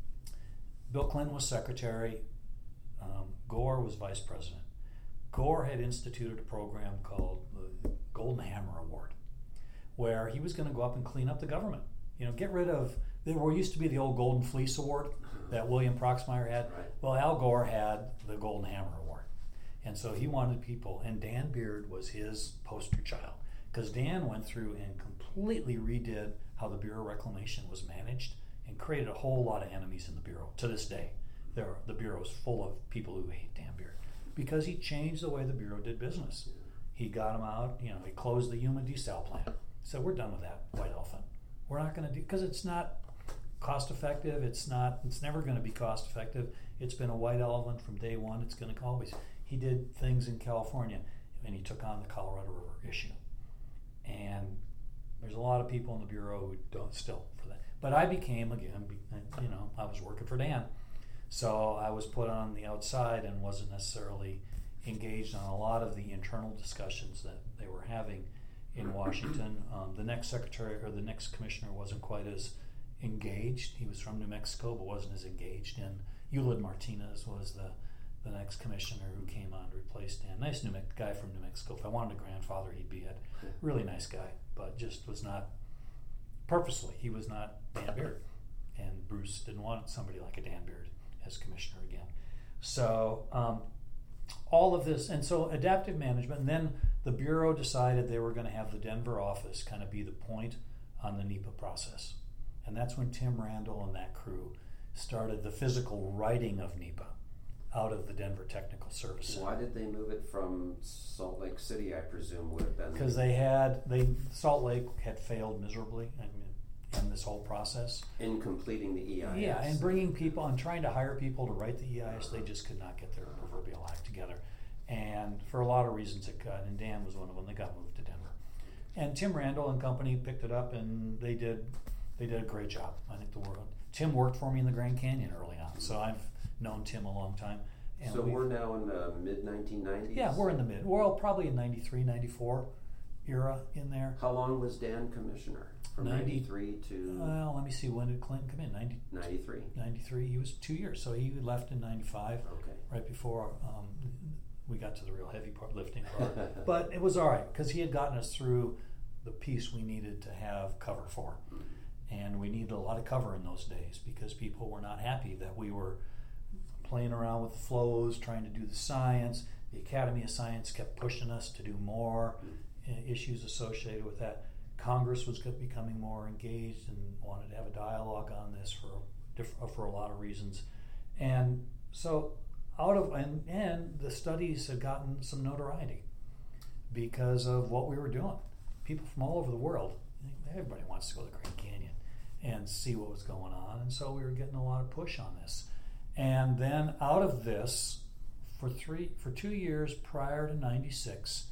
Bill Clinton was secretary, um, Gore was vice president. Gore had instituted a program called the Golden Hammer Award, where he was going to go up and clean up the government. You know, get rid of, there used to be the old Golden Fleece Award that William Proxmire had. Right. Well, Al Gore had the Golden Hammer Award. And so he wanted people, and Dan Beard was his poster child, because Dan went through and completely redid how the Bureau of Reclamation was managed and created a whole lot of enemies in the Bureau. To this day, there are, the Bureau is full of people who hate Dan Beard, because he changed the way the Bureau did business. He got them out, you know, he closed the human desal plant. So we're done with that white elephant. We're not going to do, because it's not cost effective, it's not, it's never going to be cost effective. It's been a white elephant from day one, it's going to always. He did things in California, and he took on the Colorado River issue. And there's a lot of people in the Bureau who don't still for that. But I became, again, you know, I was working for Dan. So I was put on the outside and wasn't necessarily engaged on a lot of the internal discussions that they were having in Washington. Um, the next secretary or the next commissioner wasn't quite as engaged. He was from New Mexico, but wasn't as engaged. And Eulid Martinez was the, the next commissioner who came on to replace Dan. Nice New Me- guy from New Mexico. If I wanted a grandfather, he'd be it. Really nice guy, but just was not, purposely, he was not Dan Beard. And Bruce didn't want somebody like a Dan Beard as commissioner again. So um, all of this, and so adaptive management, and then the Bureau decided they were going to have the Denver office kind of be the point on the NEPA process. And that's when Tim Randall and that crew started the physical writing of NEPA out of the Denver Technical Service Center. Why did they move it from Salt Lake City, I presume, would have been? Because they had, they Salt Lake had failed miserably in, in this whole process. In completing the E I S. Yeah, and bringing people and trying to hire people to write the E I S, they just could not get their proverbial act together. And for a lot of reasons it got, and Dan was one of them, they got moved to Denver. And Tim Randall and company picked it up, and they did they did a great job. I think the world. Tim worked for me in the Grand Canyon early on, so I've known Tim a long time. And so we're now in the mid nineteen nineties? Yeah, we're in the mid. We're all probably in ninety-three, ninety-four era in there. How long was Dan commissioner? From ninety-three to... Well, let me see, when did Clinton come in? ninety, ninety-three. ninety-three, he was two years, so he left in ninety-five, okay. right before um, we got to the real heavy part, lifting part. But it was all right, because he had gotten us through the piece we needed to have cover for. Mm-hmm. And we needed a lot of cover in those days, because people were not happy that we were playing around with the flows, trying to do the science. The Academy of Science kept pushing us to do more, mm-hmm. issues associated with that. Congress was becoming more engaged and wanted to have a dialogue on this for for a lot of reasons. And so out of and, and the studies had gotten some notoriety because of what we were doing. People from all over the world, everybody wants to go to the Grand Canyon and see what was going on, and so we were getting a lot of push on this. And then out of this, for three for two years prior to ninety-six,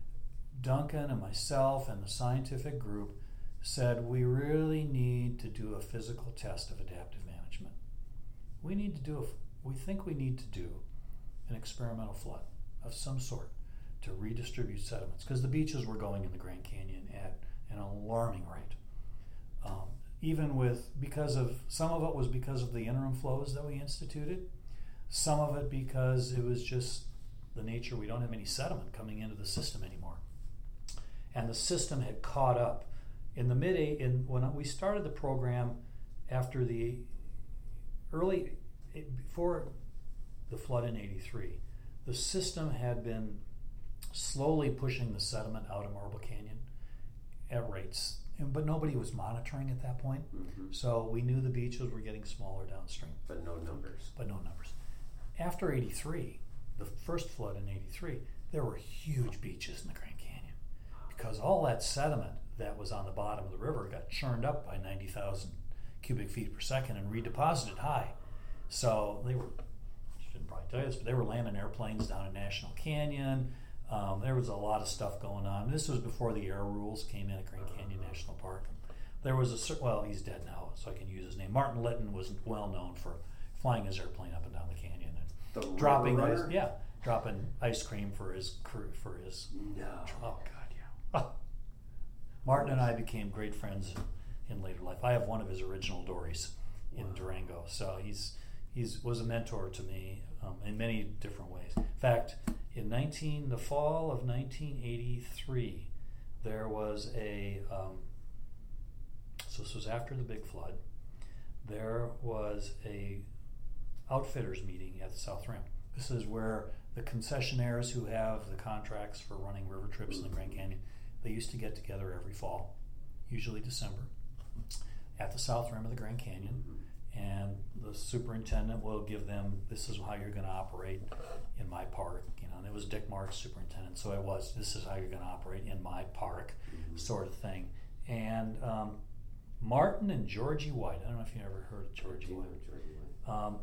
Duncan and myself and the scientific group said we really need to do a physical test of adaptive management. We need to do a, we think we need to do an experimental flood of some sort to redistribute sediments, because the beaches were going in the Grand Canyon at an alarming rate. Um, even with, because of, some of it was because of the interim flows that we instituted, some of it because it was just the nature, we don't have any sediment coming into the system anymore. And the system had caught up. In the mid, in when we started the program after the early, before the flood in eighty-three, the system had been slowly pushing the sediment out of Marble Canyon at rates, and, but nobody was monitoring at that point. Mm-hmm. So we knew the beaches were getting smaller downstream. But no numbers. But no numbers. After eighty-three, the first flood in eighty-three, there were huge beaches in the Grand Canyon, because all that sediment that was on the bottom of the river got churned up by ninety thousand cubic feet per second and redeposited high. So they were, I shouldn't probably tell you this, but they were landing airplanes down in National Canyon. Um, there was a lot of stuff going on. This was before the air rules came in at Grand Canyon National Park. There was a, well, he's dead now, so I can use his name. Martin Litton was well known for flying his airplane up and down the canyon and the dropping ice, ice, yeah, dropping ice cream for his crew, for his. No. Oh God, yeah. Oh. Martin and I became great friends in later life. I have one of his original dories in wow. Durango, so he's he's was a mentor to me um, in many different ways. In fact, in nineteen the fall of nineteen eighty-three, there was a um, so this was after the big flood. There was a outfitters meeting at the South Rim. This is where the concessionaires who have the contracts for running river trips in the Grand Canyon, they used to get together every fall, usually December, at the South Rim of the Grand Canyon, and the superintendent will give them, this is how you're going to operate in my park, you know, and it was Dick Marks, superintendent, so it was, this is how you're going to operate in my park, mm-hmm. sort of thing. And um, Martin and Georgie White, I don't know if you ever heard of Georgie White. Georgie White. Um,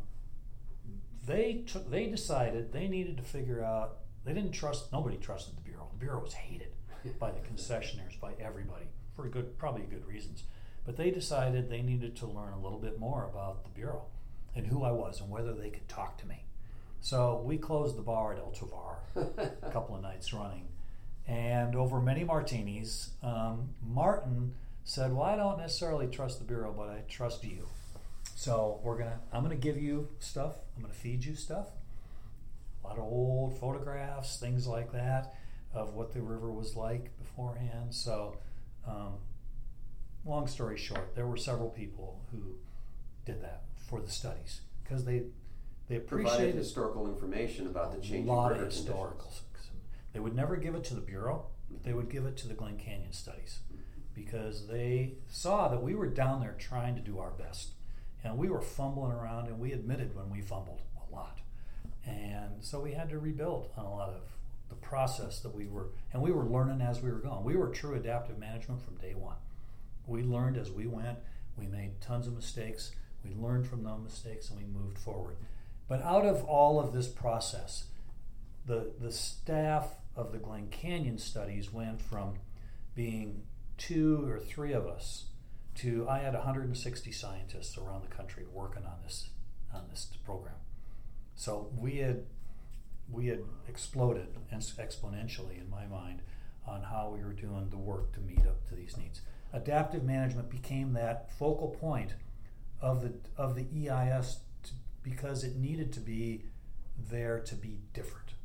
they took, they decided they needed to figure out, they didn't trust, nobody trusted the Bureau. The Bureau was hated by the concessionaires, by everybody, for good, probably good reasons. But they decided they needed to learn a little bit more about the Bureau and who I was and whether they could talk to me. So we closed the bar at El Tovar a couple of nights running. And over many martinis, um, Martin said, well, I don't necessarily trust the Bureau, but I trust you. So we're gonna, I'm gonna give you stuff, I'm gonna feed you stuff, a lot of old photographs, things like that, of what the river was like beforehand. So um, long story short, there were several people who did that for the studies because they they appreciated provided historical information about the changing a lot river of historical. conditions. They would never give it to the Bureau, but they would give it to the Glen Canyon studies because they saw that we were down there trying to do our best. And we were fumbling around, and we admitted when we fumbled a lot. And so we had to rebuild on a lot of the process that we were, and we were learning as we were going. We were true adaptive management from day one. We learned as we went. We made tons of mistakes. We learned from those mistakes, and we moved forward. But out of all of this process, the the staff of the Glen Canyon studies went from being two or three of us to I had one hundred sixty scientists around the country working on this on this program. So we had we had exploded exponentially in my mind on how we were doing the work to meet up to these needs. Adaptive management became that focal point of the of the E I S to, because it needed to be there to be different.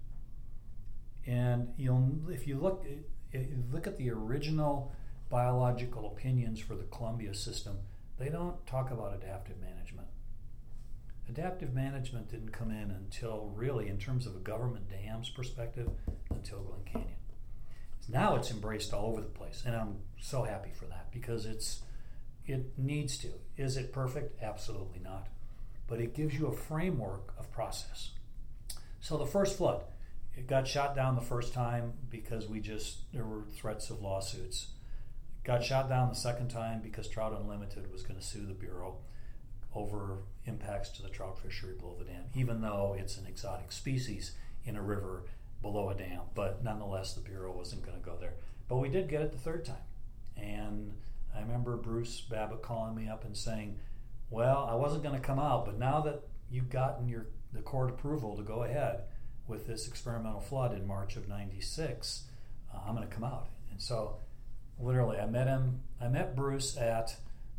And you'll if you look if you look at the original biological opinions for the Columbia system, they don't talk about adaptive management. Adaptive management didn't come in until really, in terms of a government dams perspective, until Glen Canyon. Now it's embraced all over the place, and I'm so happy for that because it's it needs to. Is it perfect? Absolutely not. But it gives you a framework of process. So the first flood, it got shot down the first time because we just there were threats of lawsuits. Got shot down the second time because Trout Unlimited was going to sue the Bureau over impacts to the trout fishery below the dam, even though it's an exotic species in a river below a dam. But nonetheless, the Bureau wasn't going to go there. But we did get it the third time. And I remember Bruce Babbitt calling me up and saying, well, I wasn't going to come out, but now that you've gotten your the court approval to go ahead with this experimental flood in March of ninety-six, uh, I'm going to come out. And so literally, I met him. I met Bruce at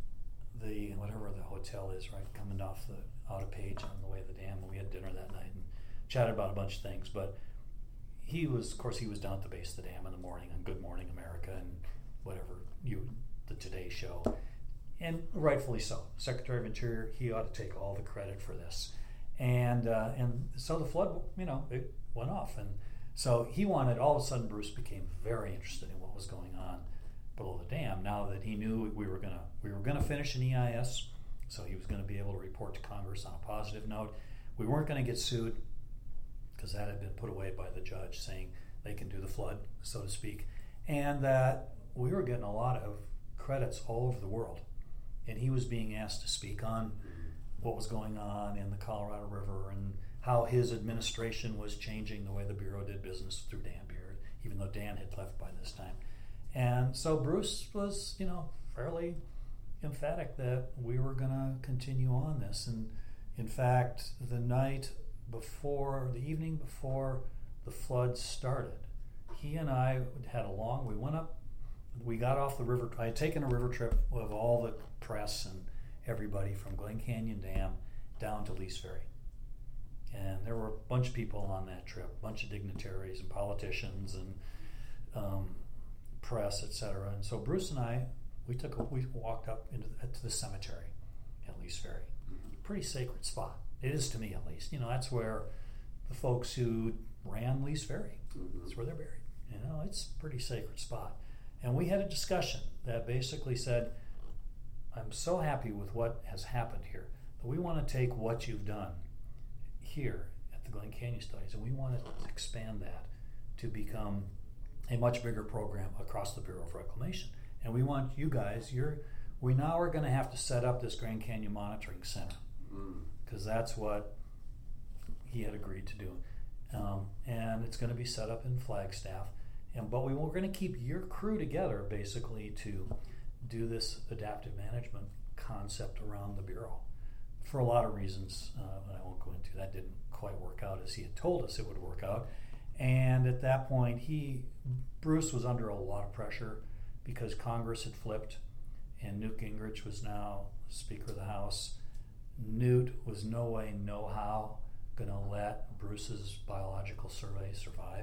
the whatever the hotel is, right, coming off the out of Page on the way to the dam. And we had dinner that night and chatted about a bunch of things. But he was, of course, he was down at the base of the dam in the morning on Good Morning America and whatever you the Today Show, and rightfully so. Secretary of Interior, he ought to take all the credit for this. And uh, and so the flood, you know, it went off, and so he wanted. All of a sudden, Bruce became very interested in what was going on below the dam. Now that he knew we were gonna we were gonna finish an E I S, so he was going to be able to report to Congress on a positive note. We weren't going to get sued because that had been put away by the judge, saying they can do the flood, so to speak, and that we were getting a lot of credits all over the world, and he was being asked to speak on what was going on in the Colorado River and how his administration was changing the way the Bureau did business through Dan Beard, even though Dan had left by this time. And so Bruce was, you know, fairly emphatic that we were going to continue on this. And in fact, the night before, the evening before the flood started, he and I had a long, we went up, we got off the river. I had taken a river trip with all the press and everybody from Glen Canyon Dam down to Lee's Ferry. And there were a bunch of people on that trip, a bunch of dignitaries and politicians and um, press, et cetera. And so Bruce and I, we took a, we walked up into the, to the cemetery at Lee's Ferry. Pretty sacred spot. It is to me, at least. You know, that's where the folks who ran Lee's Ferry, that's where they're buried. You know, it's a pretty sacred spot. And we had a discussion that basically said, I'm so happy with what has happened here, but we want to take what you've done here at the Glen Canyon Studies, and we want to expand that to become a much bigger program across the Bureau of Reclamation. And we want you guys, you're, we now are going to have to set up this Grand Canyon Monitoring Center, because mm. that's what he had agreed to do. Um, and it's going to be set up in Flagstaff. And but we we're going to keep your crew together, basically, to do this adaptive management concept around the Bureau for a lot of reasons uh, that I won't go into. That didn't quite work out as he had told us it would work out. And at that point, he Bruce was under a lot of pressure because Congress had flipped, and Newt Gingrich was now Speaker of the House. Newt was no way, no how going to let Bruce's biological survey survive.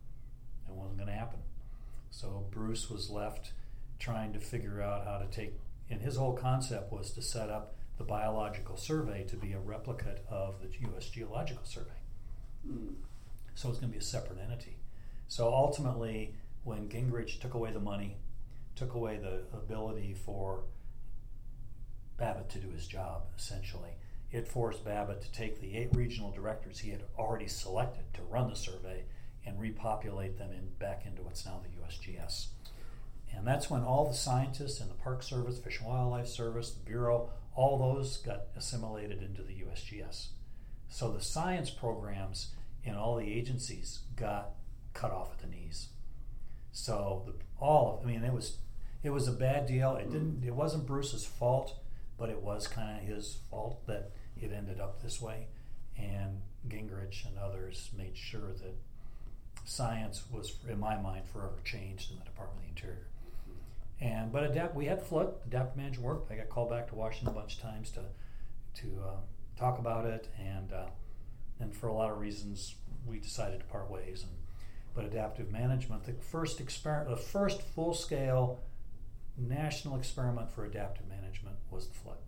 It wasn't going to happen. So Bruce was left trying to figure out how to take, and his whole concept was to set up the biological survey to be a replicate of the U S Geological Survey. Mm. So it's going to be a separate entity. So ultimately, when Gingrich took away the money, took away the ability for Babbitt to do his job, essentially. It forced Babbitt to take the eight regional directors he had already selected to run the survey and repopulate them in, back into what's now the U S G S. And that's when all the scientists in the Park Service, Fish and Wildlife Service, the Bureau, all those got assimilated into the U S G S. So the science programs in all the agencies got cut off at the knees. So the, all of, I mean, it was it was a bad deal. It didn't. It wasn't Bruce's fault, but it was kind of his fault that it ended up this way. And Gingrich and others made sure that science was, in my mind, forever changed in the Department of the Interior. And but adapt. We had the flood. Adaptive management worked. I got called back to Washington a bunch of times to to uh, talk about it, and uh, and for a lot of reasons, we decided to part ways. And but adaptive management, the first experiment, the first full scale national experiment for adaptive management was the flood.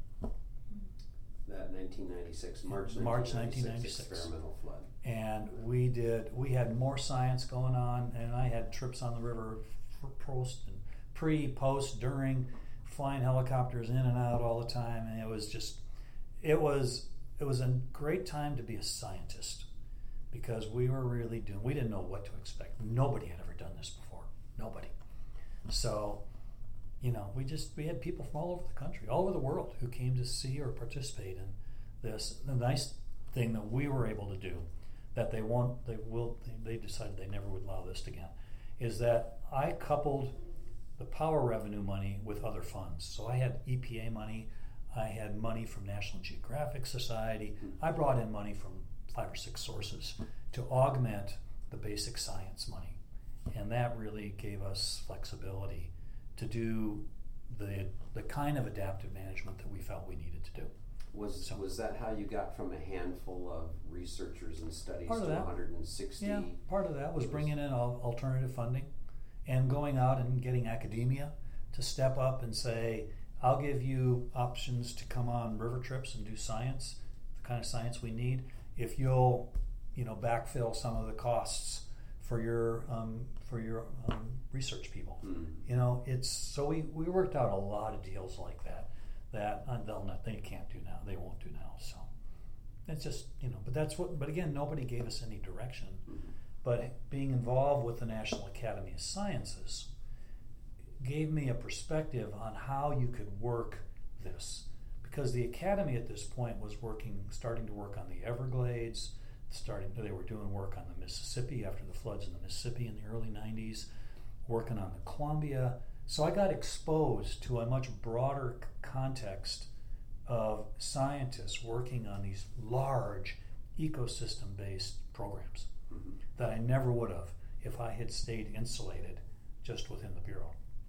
That nineteen ninety-six, March March nineteen ninety-six, nineteen ninety-six experimental flood. And we did. We had more science going on, and I had trips on the river for post and pre, post, during, flying helicopters in and out all the time, and it was just, it was, it was a great time to be a scientist because we were really doing. We didn't know what to expect. Nobody had ever done this before. Nobody. So, you know, we just we had people from all over the country, all over the world, who came to see or participate in this. The nice thing that we were able to do, that they won't, they will, they, they decided they never would allow this again, is that I coupled the power revenue money with other funds. So I had E P A money, I had money from National Geographic Society. I brought in money from five or six sources to augment the basic science money, and that really gave us flexibility to do the the kind of adaptive management that we felt we needed to do. Was So- was that how you got from a handful of researchers and studies Part to of that. one hundred sixty? Yeah, part of that was bringing in al- alternative funding and going out and getting academia to step up and say, I'll give you options to come on river trips and do science, the kind of science we need, if you'll, you know, backfill some of the costs for your um, for your um, research people. Mm. You know, it's so we, we worked out a lot of deals like that that uh, they'll not, they can't do now. They won't do now. So it's just, you know, but that's what. But again, nobody gave us any direction. Mm-hmm. But being involved with the National Academy of Sciences gave me a perspective on how you could work this, because the Academy at this point was working, starting to work on the Everglades. Starting, they were doing work on the Mississippi after the floods in the Mississippi in the early nineties, working on the Columbia. So I got exposed to a much broader c- context of scientists working on these large ecosystem-based programs Mm-hmm. that I never would have if I had stayed insulated just within the Bureau.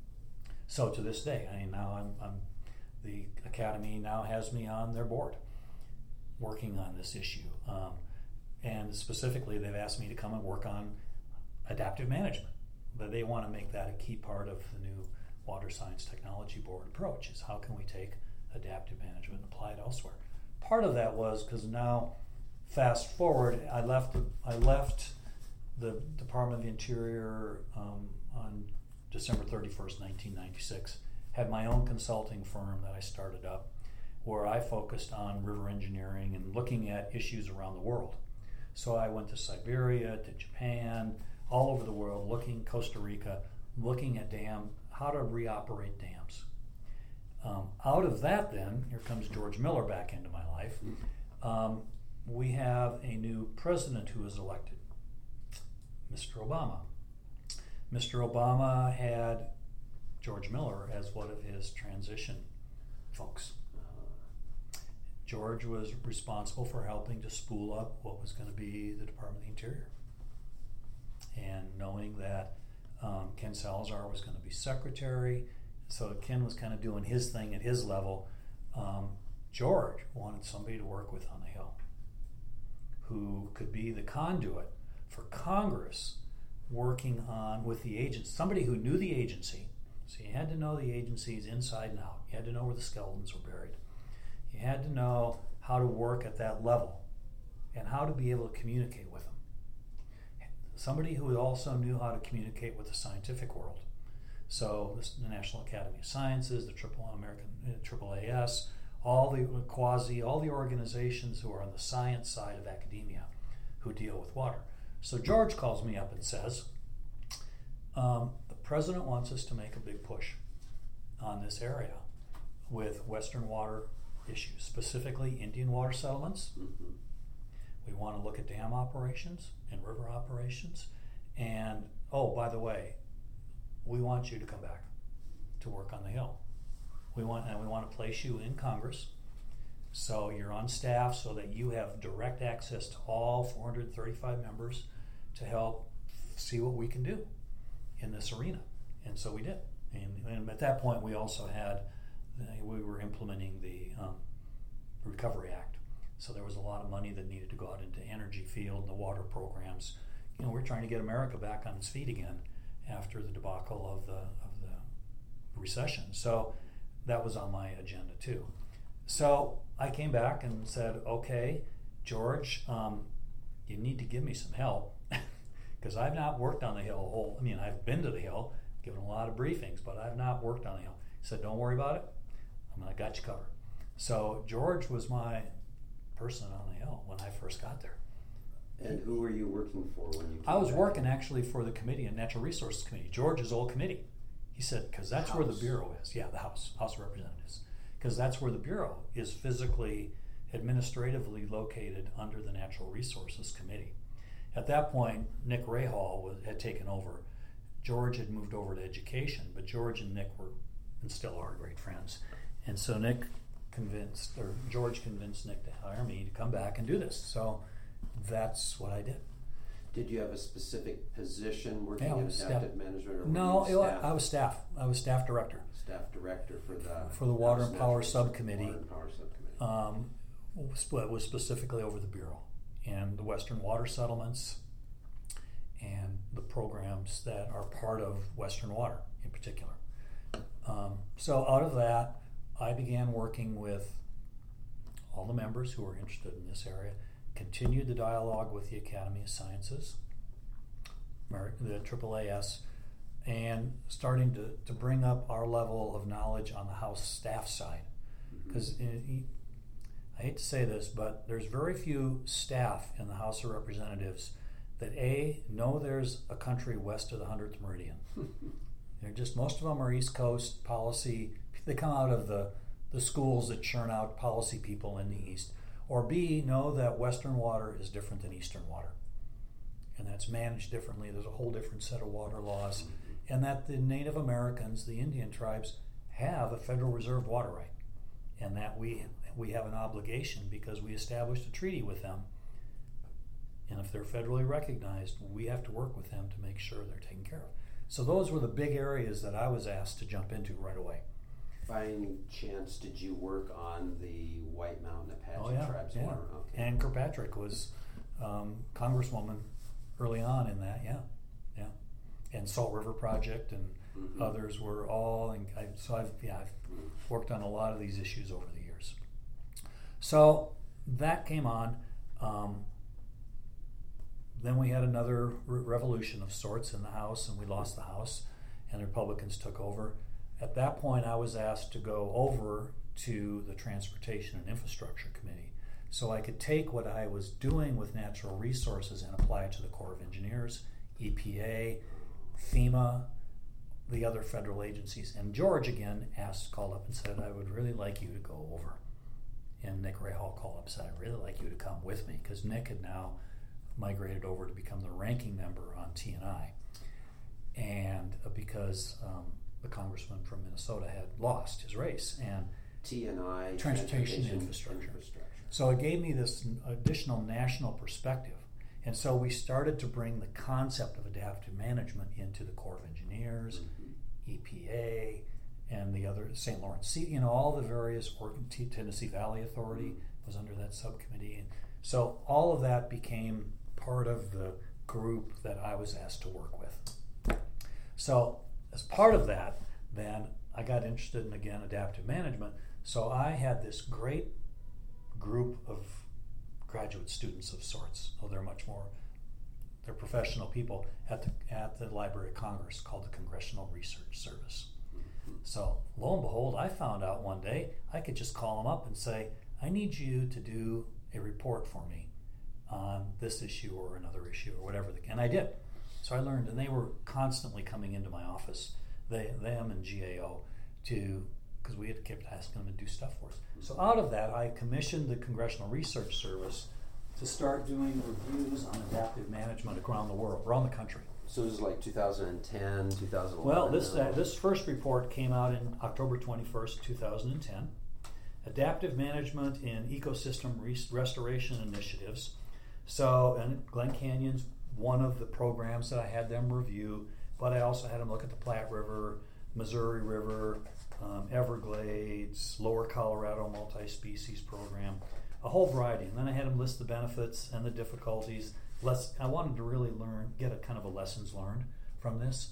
So to this day, I mean, now I'm, I'm the Academy now has me on their board working on this issue. Um, and specifically, they've asked me to come and work on adaptive management. But they want to make that a key part of the new Water Science Technology Board approach, is how can we take adaptive management and apply it elsewhere. Part of that was because now, fast forward, I left the, I left the Department of the Interior um, on December thirty-first, nineteen ninety-six, had my own consulting firm that I started up where I focused on river engineering and looking at issues around the world. So I went to Siberia, to Japan, all over the world, looking, Costa Rica, looking at dam, how to reoperate dams. Um, out of that then, here comes George Miller back into my life. Um, we have a new president who was elected, Mister Obama. Mister Obama had George Miller as one of his transition folks. George was responsible for helping to spool up what was going to be the Department of the Interior. And knowing that um, Ken Salazar was going to be secretary, so Ken was kind of doing his thing at his level. Um, George wanted somebody to work with on the Hill who could be the conduit for Congress working on with the agents, somebody who knew the agency. So you had to know the agencies inside and out. You had to know where the skeletons were buried. You had to know how to work at that level and how to be able to communicate with them. Somebody who also knew how to communicate with the scientific world. So this, the National Academy of Sciences, the Triple American uh, triple A S, all the quasi, all the organizations who are on the science side of academia who deal with water. So George calls me up and says, um, the president wants us to make a big push on this area with Western water issues, specifically Indian water settlements. Mm-hmm. We want to look at dam operations and river operations. And, oh, by the way, we want you to come back to work on the Hill. We want, and we want to place you in Congress, so you're on staff so that you have direct access to all four hundred thirty-five members to help see what we can do in this arena. And so we did. And, and at that point, we also had, we were implementing the um, Recovery Act. So there was a lot of money that needed to go out into energy field and the water programs. You know, we're trying to get America back on its feet again after the debacle of the of the recession. So that was on my agenda too. So I came back and said, okay, George, um, you need to give me some help because I've not worked on the Hill a whole, I mean, I've been to the Hill, given a lot of briefings, but I've not worked on the Hill. He said, don't worry about it. I mean, I got you covered. So George was my person on the Hill when I first got there. And who were you working for when you came I was back? working actually for the committee, and Natural Resources Committee, George's old committee. He said, because that's House. where the Bureau is. Yeah, the House, House of Representatives. Because that's where the Bureau is physically, administratively located under the Natural Resources Committee. At that point, Nick Rahal was, had taken over. George had moved over to education, but George and Nick were, and still are, great friends. And so Nick convinced, or George convinced Nick to hire me to come back and do this. So that's what I did. Did you have a specific position working Yeah, in staff. adaptive management? Or No, were it you wa- staff, I was staff. I was staff director staff director for the for the Water House and Power Natural Subcommittee. Water and Power Subcommittee. Um, was, was specifically over the Bureau and the Western water settlements and the programs that are part of Western Water in particular. Um, so out of that, I began working with all the members who were interested in this area, continued the dialogue with the Academy of Sciences, the triple A S, and starting to, to bring up our level of knowledge on the House staff side. Because mm-hmm. I hate to say this, but there's very few staff in the House of Representatives that A, know there's a country west of the hundredth meridian. They're just, most of them are East Coast policy. They come out of the, the schools that churn out policy people in the East. Or B, know that Western water is different than Eastern water. And that's managed differently. There's a whole different set of water laws. And that the Native Americans, the Indian tribes, have a Federal Reserve water right. And that we we have an obligation because we established a treaty with them. And if they're federally recognized, we have to work with them to make sure they're taken care of. So those were the big areas that I was asked to jump into right away. By any chance, did you work on the White Mountain Apache Oh, yeah, Tribes yeah. water? Okay. Ann Kirkpatrick was um, Congresswoman early on in that, yeah, yeah. And Salt River Project and mm-hmm. others were all, and I, so I've yeah I've mm-hmm. worked on a lot of these issues over the years. So that came on. Um, then we had another re- revolution of sorts in the House, and we lost the House, and the Republicans took over. At that point, I was asked to go over to the Transportation and Infrastructure Committee so I could take what I was doing with natural resources and apply it to the Corps of Engineers, E P A, FEMA, the other federal agencies. And George, again, asked, called up and said, I would really like you to go over. And Nick Rahal called up and said, I'd really like you to come with me, because Nick had now migrated over to become the ranking member on T and I. And uh, because um, the congressman from Minnesota had lost his race. And T and I, Transportation, Transportation infrastructure. infrastructure. So it gave me this additional national perspective. And so we started to bring the concept of adaptive management into the Corps of Engineers, mm-hmm. E P A, and the other, Saint Lawrence Sea, you know, all the various, Oregon, Tennessee Valley Authority was under that subcommittee. And so all of that became part of the group that I was asked to work with. So as part of that, then I got interested in, again, adaptive management. So I had this great group of graduate students of sorts. Oh, they're much more they're professional people at the at the Library of Congress called the Congressional Research Service. Mm-hmm. So lo and behold, I found out one day I could just call them up and say, I need you to do a report for me on this issue or another issue or whatever. And I did. So I learned, and they were constantly coming into my office, they, them and G A O, to because we had kept asking them to do stuff for us. So out of that, I commissioned the Congressional Research Service to start doing reviews on adaptive management around the world, around the country. So this is like two thousand ten, two thousand eleven? Well, this uh, this first report came out in October twenty-first, two thousand ten. Adaptive Management in Ecosystem Res- Restoration Initiatives. So, and Glen Canyon's one of the programs that I had them review, but I also had them look at the Platte River, Missouri River, um, Everglades, Lower Colorado Multi-Species Program, a whole variety. And then I had them list the benefits and the difficulties. Less, I wanted to really learn, get a kind of a lessons learned from this.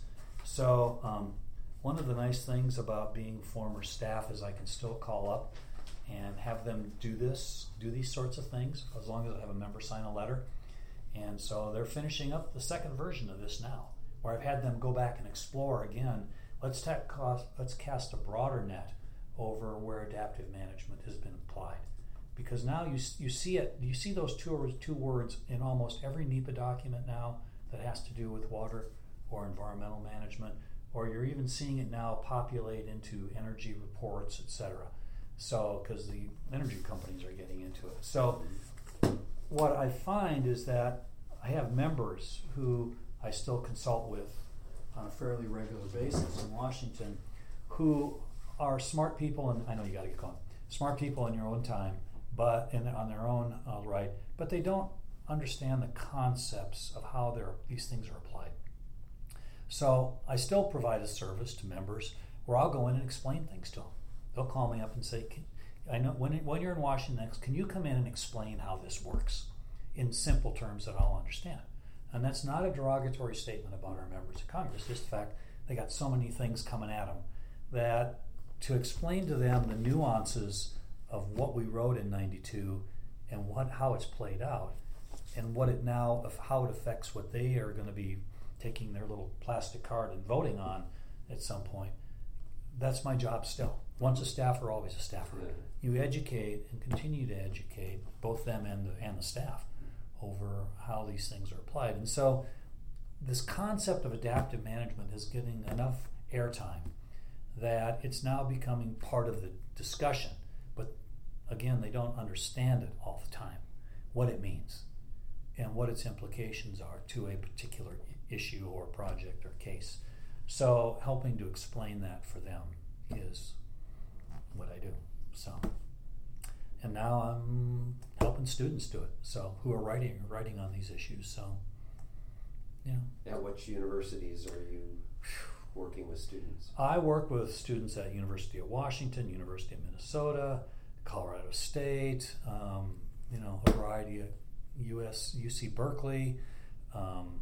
So um, one of the nice things about being former staff is I can still call up and have them do this, do these sorts of things, as long as I have a member sign a letter. And so they're finishing up the second version of this now, where I've had them go back and explore again. Let's, ta- cost, let's cast a broader net over where adaptive management has been applied. Because now you you see it, you see those two, two words in almost every NEPA document now that has to do with water or environmental management, or you're even seeing it now populate into energy reports, et cetera. So, because the energy companies are getting into it. So, what I find is that I have members who I still consult with on a fairly regular basis in Washington who are smart people, and I know you got to get going, smart people in your own time, but in, on their own uh, right, but they don't understand the concepts of how these things are applied. So I still provide a service to members where I'll go in and explain things to them. They'll call me up and say, can, I know when, when you're in Washington next, can you come in and explain how this works in simple terms that I'll understand? And that's not a derogatory statement about our members of Congress, just the fact they got so many things coming at them that to explain to them the nuances of what we wrote in ninety-two and what how it's played out and what it now of how it affects what they are going to be taking their little plastic card and voting on at some point. That's my job still. Once a staffer, always a staffer. You educate and continue to educate both them and the, and the staff over how these things are applied. And so this concept of adaptive management is getting enough airtime that it's now becoming part of the discussion. But again, they don't understand it all the time, what it means and what its implications are to a particular issue or project or case. So helping to explain that for them is what I do. So, and now I'm helping students do it. So who are writing writing on these issues. So, yeah. At which universities are you working with students? I work with students at University of Washington, University of Minnesota, Colorado State. Um, you know, a variety of U S U C Berkeley. Um,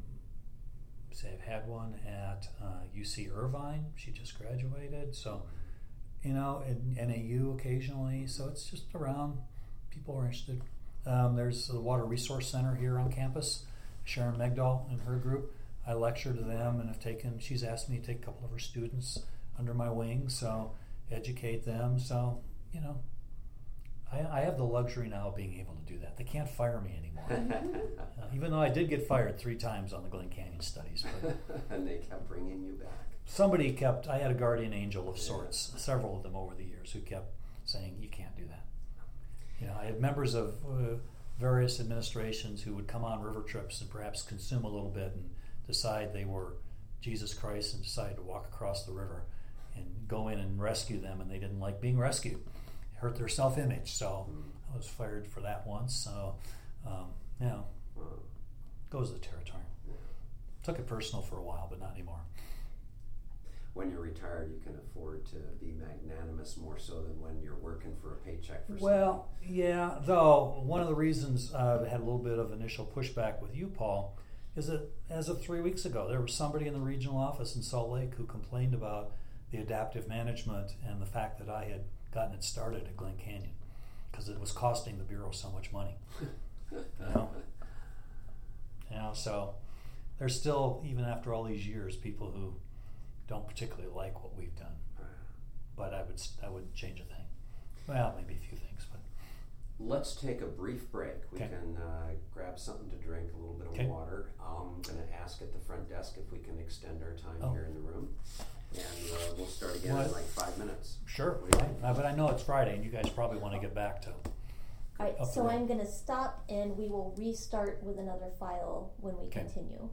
say I've had one at uh, U C Irvine. She just graduated. So, you know, in N A U occasionally. So it's just around. People are interested. Um, there's the Water Resource Center here on campus. Sharon Megdal and her group. I lecture to them and have taken, she's asked me to take a couple of her students under my wing, so educate them. So, you know, I, I have the luxury now of being able to do that. They can't fire me anymore. uh, even though I did get fired three times on the Glen Canyon studies. But and they kept bringing you back. Somebody kept, I had a guardian angel of sorts, yeah. Several of them over the years, who kept saying, you can't do that. You know, I had members of uh, various administrations who would come on river trips and perhaps consume a little bit and decide they were Jesus Christ and decide to walk across the river and go in and rescue them, and they didn't like being rescued. It hurt their self-image, so I was fired for that once. So, um, you know, goes with the territory. Took it personal for a while, but not anymore. When you're retired, you can afford to be magnanimous more so than when you're working for a paycheck for something. Well, yeah, though one of the reasons I've had a little bit of initial pushback with you, Paul, is that as of three weeks ago, there was somebody in the regional office in Salt Lake who complained about the adaptive management and the fact that I had gotten it started at Glen Canyon because it was costing the Bureau so much money. You know? You know, so there's still, even after all these years, people who don't particularly like what we've done. But I would I would change a thing. Well, maybe a few things, but let's take a brief break. We okay. can uh, grab something to drink, a little bit of okay. water. I'm going to ask at the front desk if we can extend our time oh. here in the room, and uh, we'll start again what? in like five minutes. Sure, right. uh, but I know it's Friday, and you guys probably want to get back to. All right, so I'm going to stop, and we will restart with another file when we okay. continue.